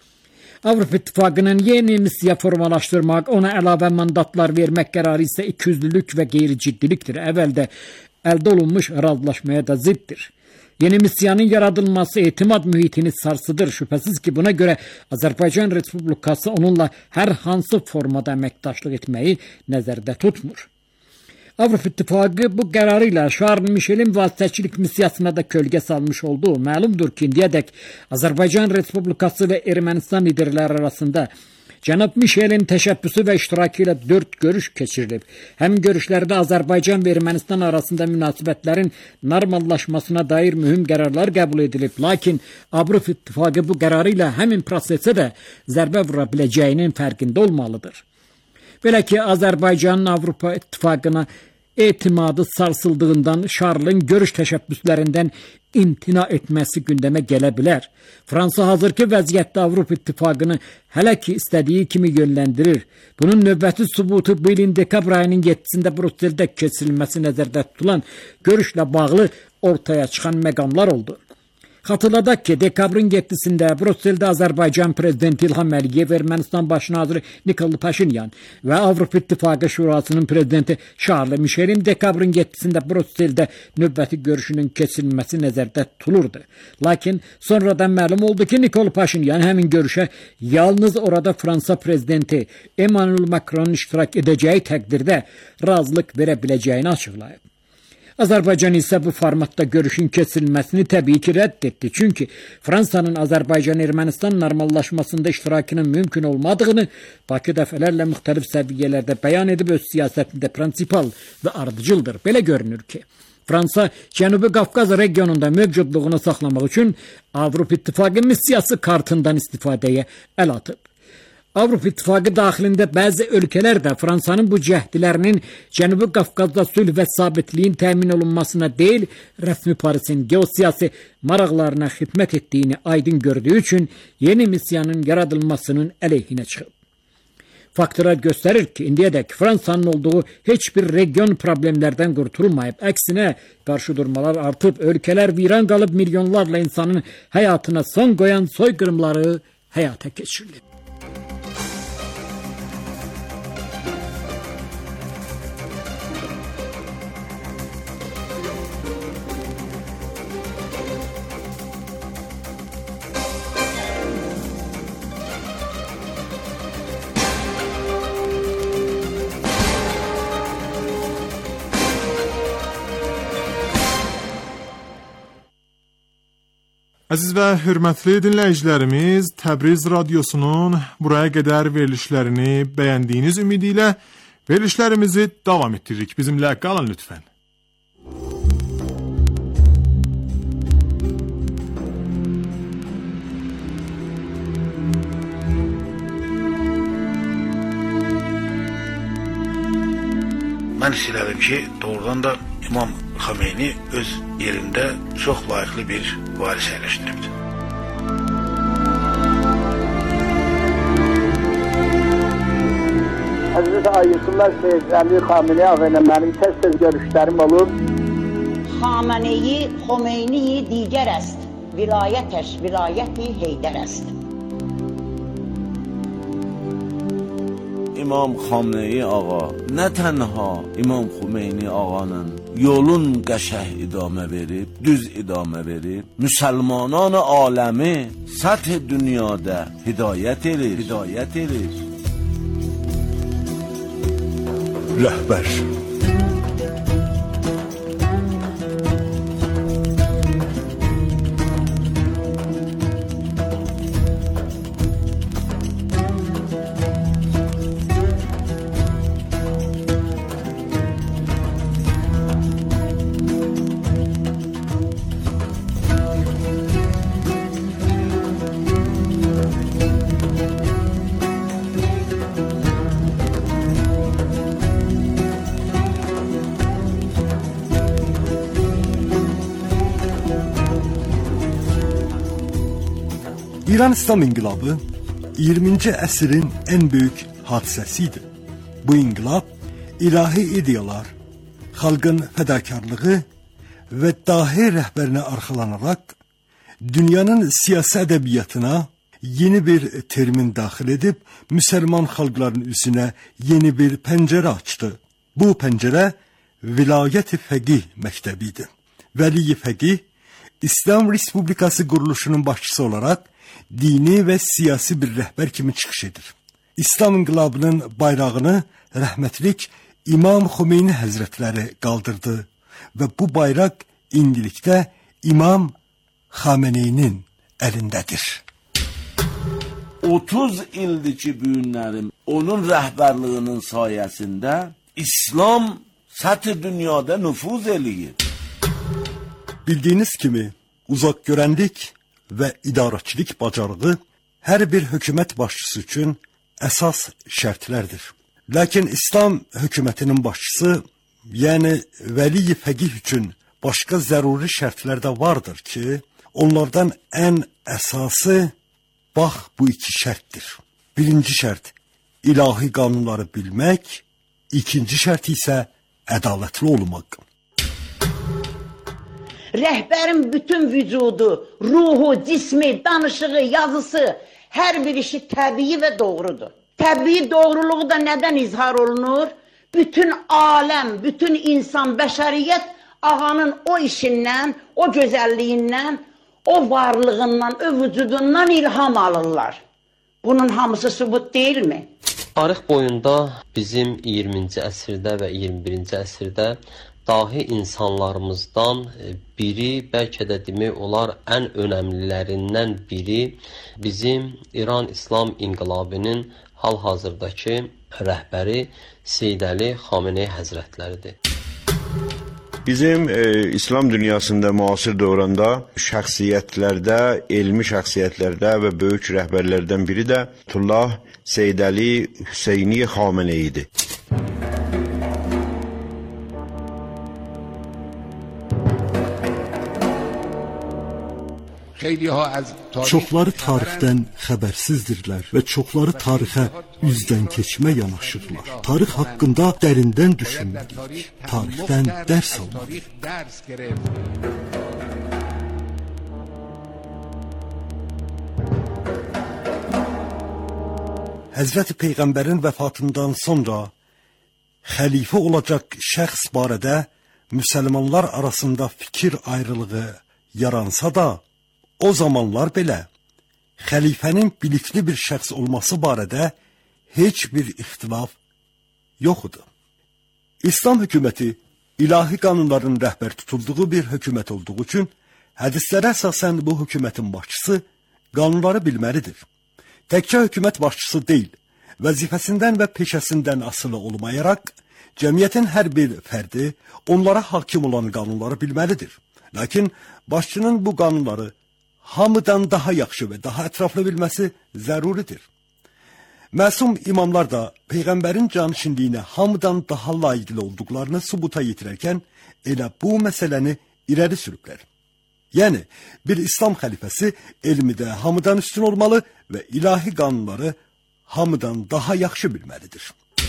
S8: Avropa İttifaqının yeni missiya formalaşdırmaq, ona əlavə mandatlar vermək qərarı isə ikiyüzlülük və qeyri-ciddilikdir. Əvvəldə əldə olunmuş razılaşmaya da ziddir. Yeni missiyanın yaradılması etimad mühitini sarsıdır. Şübhəsiz ki, buna görə Azərbaycan Respublikası onunla hər hansı formada əməkdaşlıq etməyi nəzərdə tutmur. Avropa İttifaqı bu qərarı ilə Charles Michel'in vasitəçilik missiyasına da kölgə salmış oldu. Məlumdur ki, indiyədək Azərbaycan Respublikası və Ermənistan liderləri arasında cənab Michel'in təşəbbüsü və iştirakı ilə dörd görüş keçirilib. Həm görüşlərdə Azərbaycan və Ermənistan arasında münasibətlərin normallaşmasına dair mühüm qərarlar qəbul edilib. Lakin Avropa İttifaqı bu qərarı ilə həmin prosesə də zərbə vura biləcəyinin fərqində olmalıdır. Belə ki, Azərbaycanın Avropa İttifaqına etimadı sarsıldığından Charles'ın görüş təşəbbüslərindən imtina etməsi gündəmə gələ bilər. Fransa hazırki vəziyyətdə Avropa İttifaqını hələ ki istədiyi kimi yönləndirir. Bunun növbəti sübutu bu ilin dekabr ayının yeddisində Brüsseldə keçirilməsi nəzərdə tutulan görüşlə bağlı ortaya çıxan məqamlar oldu. Xatırladaq ki, dekabrın yeddisində Brüsseldə Azərbaycan prezidenti İlham Əliyev, Ermənistan baş naziri Nikol Paşinyan və Avropa İttifaqı Şurasının prezidenti Charles Michel'in dekabrın yeddisində Brüsseldə növbəti görüşünün keçirilməsi nəzərdə tutulurdu. Lakin sonradan məlum oldu ki, Nikol Paşinyan həmin görüşə yalnız orada Fransa prezidenti Emmanuel Macron iştirak edəcəyi təqdirdə razılıq verə biləcəyini açıqlayıb. Azərbaycan isə bu formatda görüşün keçirilməsini təbii ki rədd etdi. Çünki Fransanın Azərbaycan-Ermənistan normallaşmasında iştirakının mümkün olmadığını Bakı dəfələrlə müxtəlif səviyyələrdə bəyan edib öz siyasətində prinsipal və ardıcıldır. Belə görünür ki, Fransa Cənubi Qafqaz regionunda mövcudluğunu saxlamaq üçün Avropa İttifaqı missiyası kartından istifadəyə əl atıb. Avropa İttifaqı daxilində bəzi ölkələr də Fransanın bu cəhdilərinin Cənubi Qafqazda sülh və sabitliyin təmin olunmasına deyil, rəsmi Parisin geosiyasi maraqlarına xidmət etdiyini aydın gördüyü üçün yeni missiyanın yaradılmasının əleyhinə çıxıb. Faktlar göstərir ki, indiyədək Fransanın olduğu heç bir region problemlərdən qurtulmayıb. Əksinə, qarşı durmalar artıb, ölkələr viran qalıb milyonlarla insanın həyatına son qoyan soyqırımları həyata keçirilib.
S2: Əziz və hörmətli dinləyicilərimiz, Təbriz Radiosunun buraya qədər verilişlərini bəyəndiyiniz ümidi ilə verilişlərimizi davam etdiririk. Bizimlə qalın lütfən.
S9: Mən hiss elədim ki, doğrudan da İmam Xomeyni öz yerində çox layiqli bir varis əyləşdiribdir.
S10: Həzrət Ayətullah Seyyid Əli Xameneyi ağa ilə mənim tez-tez görüşlərim olur.
S11: Xameneyi, Xomeyni digər است. Vilayətəş, vilayəti Heydər است.
S12: İmam Xameneyi ağa nə tənha İmam Xomeyni ağanın yolun qəşəh idamə verib, düz idamə verib, müsəlmanan aləmi səth dünyada hidayət edir, hidayət edir.
S13: Rəhbər İran İslam İnqilabı iyirminci əsrin ən böyük hadisəsidir. Bu inqilab ilahi ideyalar, xalqın fədakarlığı və dahi rəhbərinə arxalanaraq dünyanın siyasi ədəbiyyatına yeni bir termin daxil edib müsəlman xalqların üzünə yeni bir pəncərə açdı. Bu pəncərə Vilayət-i Fəqih məktəbidir. Vəli Fəqih İslam Respublikası quruluşunun başçısı olaraq dini və siyasi bir rəhbər kimi çıxış edir. İslam inqilabının bayrağını rəhmətlik İmam Xomeyni Həzrətləri qaldırdı və bu bayraq indilikdə İmam Xameneyinin əlindədir.
S12: otuz ildir ki, büyünlərim onun rəhbərliyinin sayəsində İslam səth dünyada nüfuz eləyir.
S13: Bildiyiniz kimi uzaq görənlik və idarəçilik bacarığı hər bir hökumət başçısı üçün əsas şərtlərdir. Lakin İslam hökumətinin başçısı, yəni Vəli Fəqih üçün başqa zəruri şərtlər də vardır ki, onlardan ən əsası bax bu iki şərtdir. Birinci şərt ilahi qanunları bilmək, ikinci şərt isə ədalətli olmaq.
S11: Rəhbərin bütün vücudu, ruhu, cismi, danışığı, yazısı, hər bir işi təbii və doğrudur. Təbii doğruluğu da nədən izhar olunur? Bütün aləm, bütün insan, bəşəriyyət ağanın o işindən, o gözəlliyindən, o varlığından, o vücudundan ilham alırlar. Bunun hamısı sübut deyilmi?
S14: Tarix boyunda bizim iyirminci əsrdə və iyirmi birinci əsrdə dahi insanlarımızdan biri, bəlkə də demək olar ən önəmlilərindən biri bizim İran İslam İnqilabının hal-hazırdakı rəhbəri Seyyid Əli Xameneyi Həzrətləridir.
S15: Bizim e, İslam dünyasında müasir dövrəndə şəxsiyyətlərdə, elmi şəxsiyyətlərdə və böyük rəhbərlərdən biri də Ayətullah Seyyid Əli Hüseyni Xameneyidir.
S13: Çoxları tarixdən xəbərsizdirlər və çoxları tarixə üzdən keçmə yanaşırlar. Tarix haqqında dərindən düşünməliyik. Tarixdən dərs almalıyıq. Həzrəti Peyğəmbərin vəfatından sonra xəlifə olacaq şəxs barədə müsəlmanlar arasında fikir ayrılığı yaransa da, o zamanlar belə xəlifənin bilikli bir şəxs olması barədə heç bir ixtilaf yox idi. İslam hökuməti ilahi qanunların rəhbər tutulduğu bir hökumət olduğu üçün Hədislərə əsasən bu hökumətin başçısı qanunları bilməlidir. Təkcə hökumət başçısı deyil, vəzifəsindən və peşəsindən asılı olmayaraq, cəmiyyətin hər bir fərdi onlara hakim olan qanunları bilməlidir. Lakin başçının bu qanunları hamıdan daha yaxşı və daha ətraflı bilməsi zəruridir. Məsum imamlar da Peyğəmbərin canişinliyinə hamıdan daha layiqli olduqlarını sübuta yetirərkən elə bu məsələni irəli sürüblər. Yəni, bir İslam xəlifəsi elmidə hamıdan üstün olmalı və ilahi qanunları hamıdan daha yaxşı bilməlidir.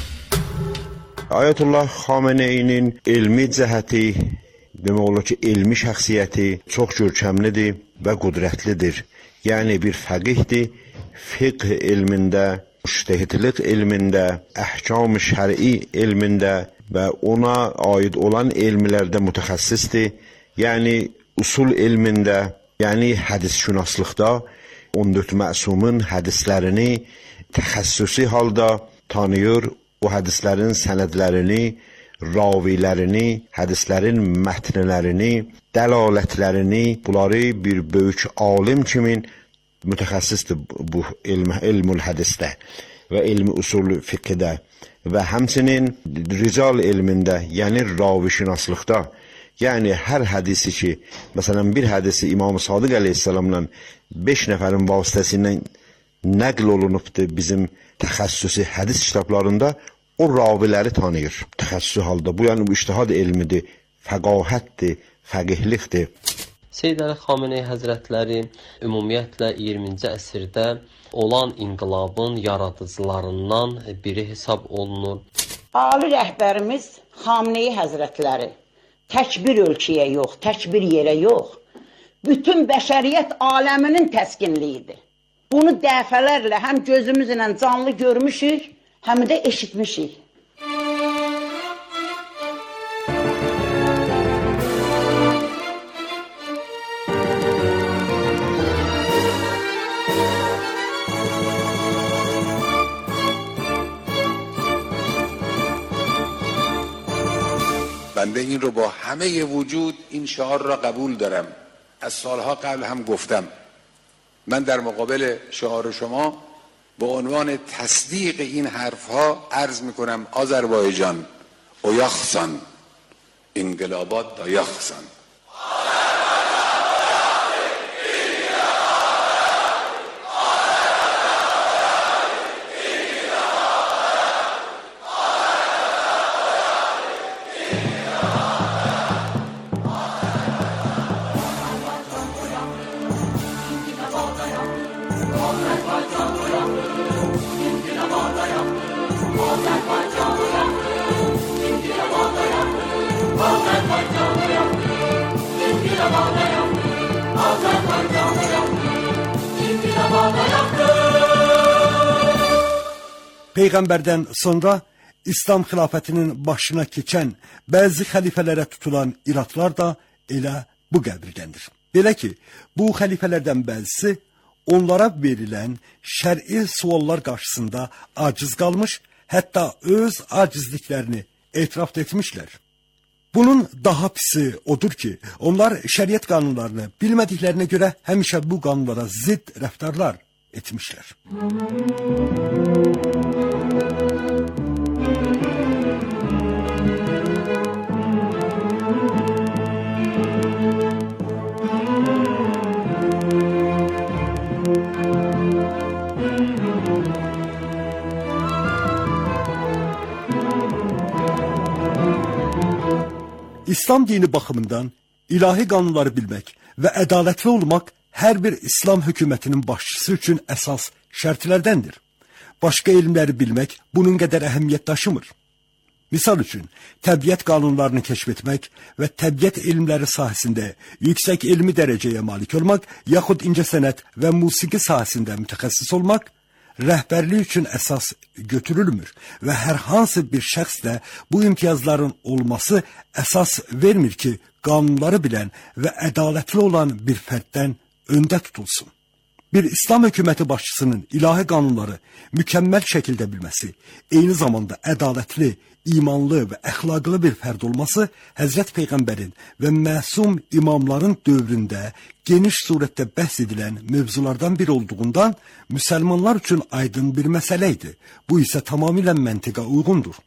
S15: Ayətullah Xameneyinin elmi cəhəti, demək olar ki, elmi şəxsiyyəti çox görkəmlidir və qudrətlidir. Yəni, bir fəqihdir, fiqh elmində, müştəhidlik elmində, əhkam-ı şəri elmində və ona aid olan elmlərdə mütəxəssisdir. Yəni, usul elmində, yəni hədisşünaslıqda on dörd məsumun hədislərini təxəssüsi halda tanıyır, o hədislərin sənədlərini, ravilərini, hədislərin mətnlərini, dəlalətlərini, bunları bir böyük alim kimin mütəxəssisdir bu elm, elmül hədisdə və elmi usul fiqhdə və həmçinin rical elmində, yəni ravişünaslıqda. Yəni, hər hədisi ki, məsələn, bir hədisi İmam-ı Sadiq əleyhissalamla beş nəfərin vasitəsindən nəql olunubdur bizim təxəssüsi hədis kitablarında, o raviləri tanıyır təxəssüsi halda. Bu, yəni, bu iştihad elmidir, fəqahətdir, fəqihlikdir.
S14: Seyyid Əli Xamenei Həzrətləri ümumiyyətlə iyirminci əsrdə olan inqilabın yaradıcılarından biri hesab olunur.
S11: Ali rəhbərimiz Xamenei Həzrətləri tək bir ölkəyə yox, tək bir yerə yox, bütün bəşəriyyət aləminin təskinliyidir. Bunu dəfələrlə həm gözümüzlə canlı görmüşük, həm də eşitmişik.
S16: بنده این رو با همه وجود این شعار را قبول دارم. از سالها قبل هم گفتم. من در مقابل شعار شما با عنوان تصدیق این حرفها عرض میکنم آذربایجان اویاخسان انقلابات دایاخسان.
S13: Peyğəmbərdən sonra İslam xilafətinin başına keçən bəzi xəlifələrə tutulan iradlar da elə bu qəbirdəndir. Belə ki, bu xəlifələrdən bəzisi onlara verilən şər'i suallar qarşısında aciz qalmış, hətta öz acizliklərini etiraf etmişlər. Bunun daha pisi odur ki, onlar şəriət qanunlarını bilmədiklərinə görə həmişə bu qanunlara zidd rəftarlar etmişlər. İslam dini baxımından ilahi qanunları bilmək və ədalətli olmaq hər bir İslam hökumətinin başçısı üçün əsas şərtlərdəndir. Başqa elmləri bilmək bunun qədər əhəmiyyət daşımır. Misal üçün, təbiət qanunlarını kəşf etmək və təbiət elmləri sahəsində yüksək elmi dərəcəyə malik olmaq, yaxud incəsənət və musiqi sahəsində mütəxəssis olmaq, rəhbərlik üçün əsas götürülmür və hər hansı bir şəxsdə bu imtiyazların olması əsas vermir ki, qanunları bilən və ədalətli olan bir fərddən öndə tutulsun. Bir İslam hökuməti başçısının ilahi qanunları mükəmməl şəkildə bilməsi, eyni zamanda ədalətli, imanlı və əxlaqlı bir fərd olması Həzrət Peyğəmbərin və məsum imamların dövründə geniş surətdə bəhs edilən mövzulardan biri olduğundan müsəlmanlar üçün aydın bir məsələ idi. Bu isə tamamilə məntiqə uyğundur.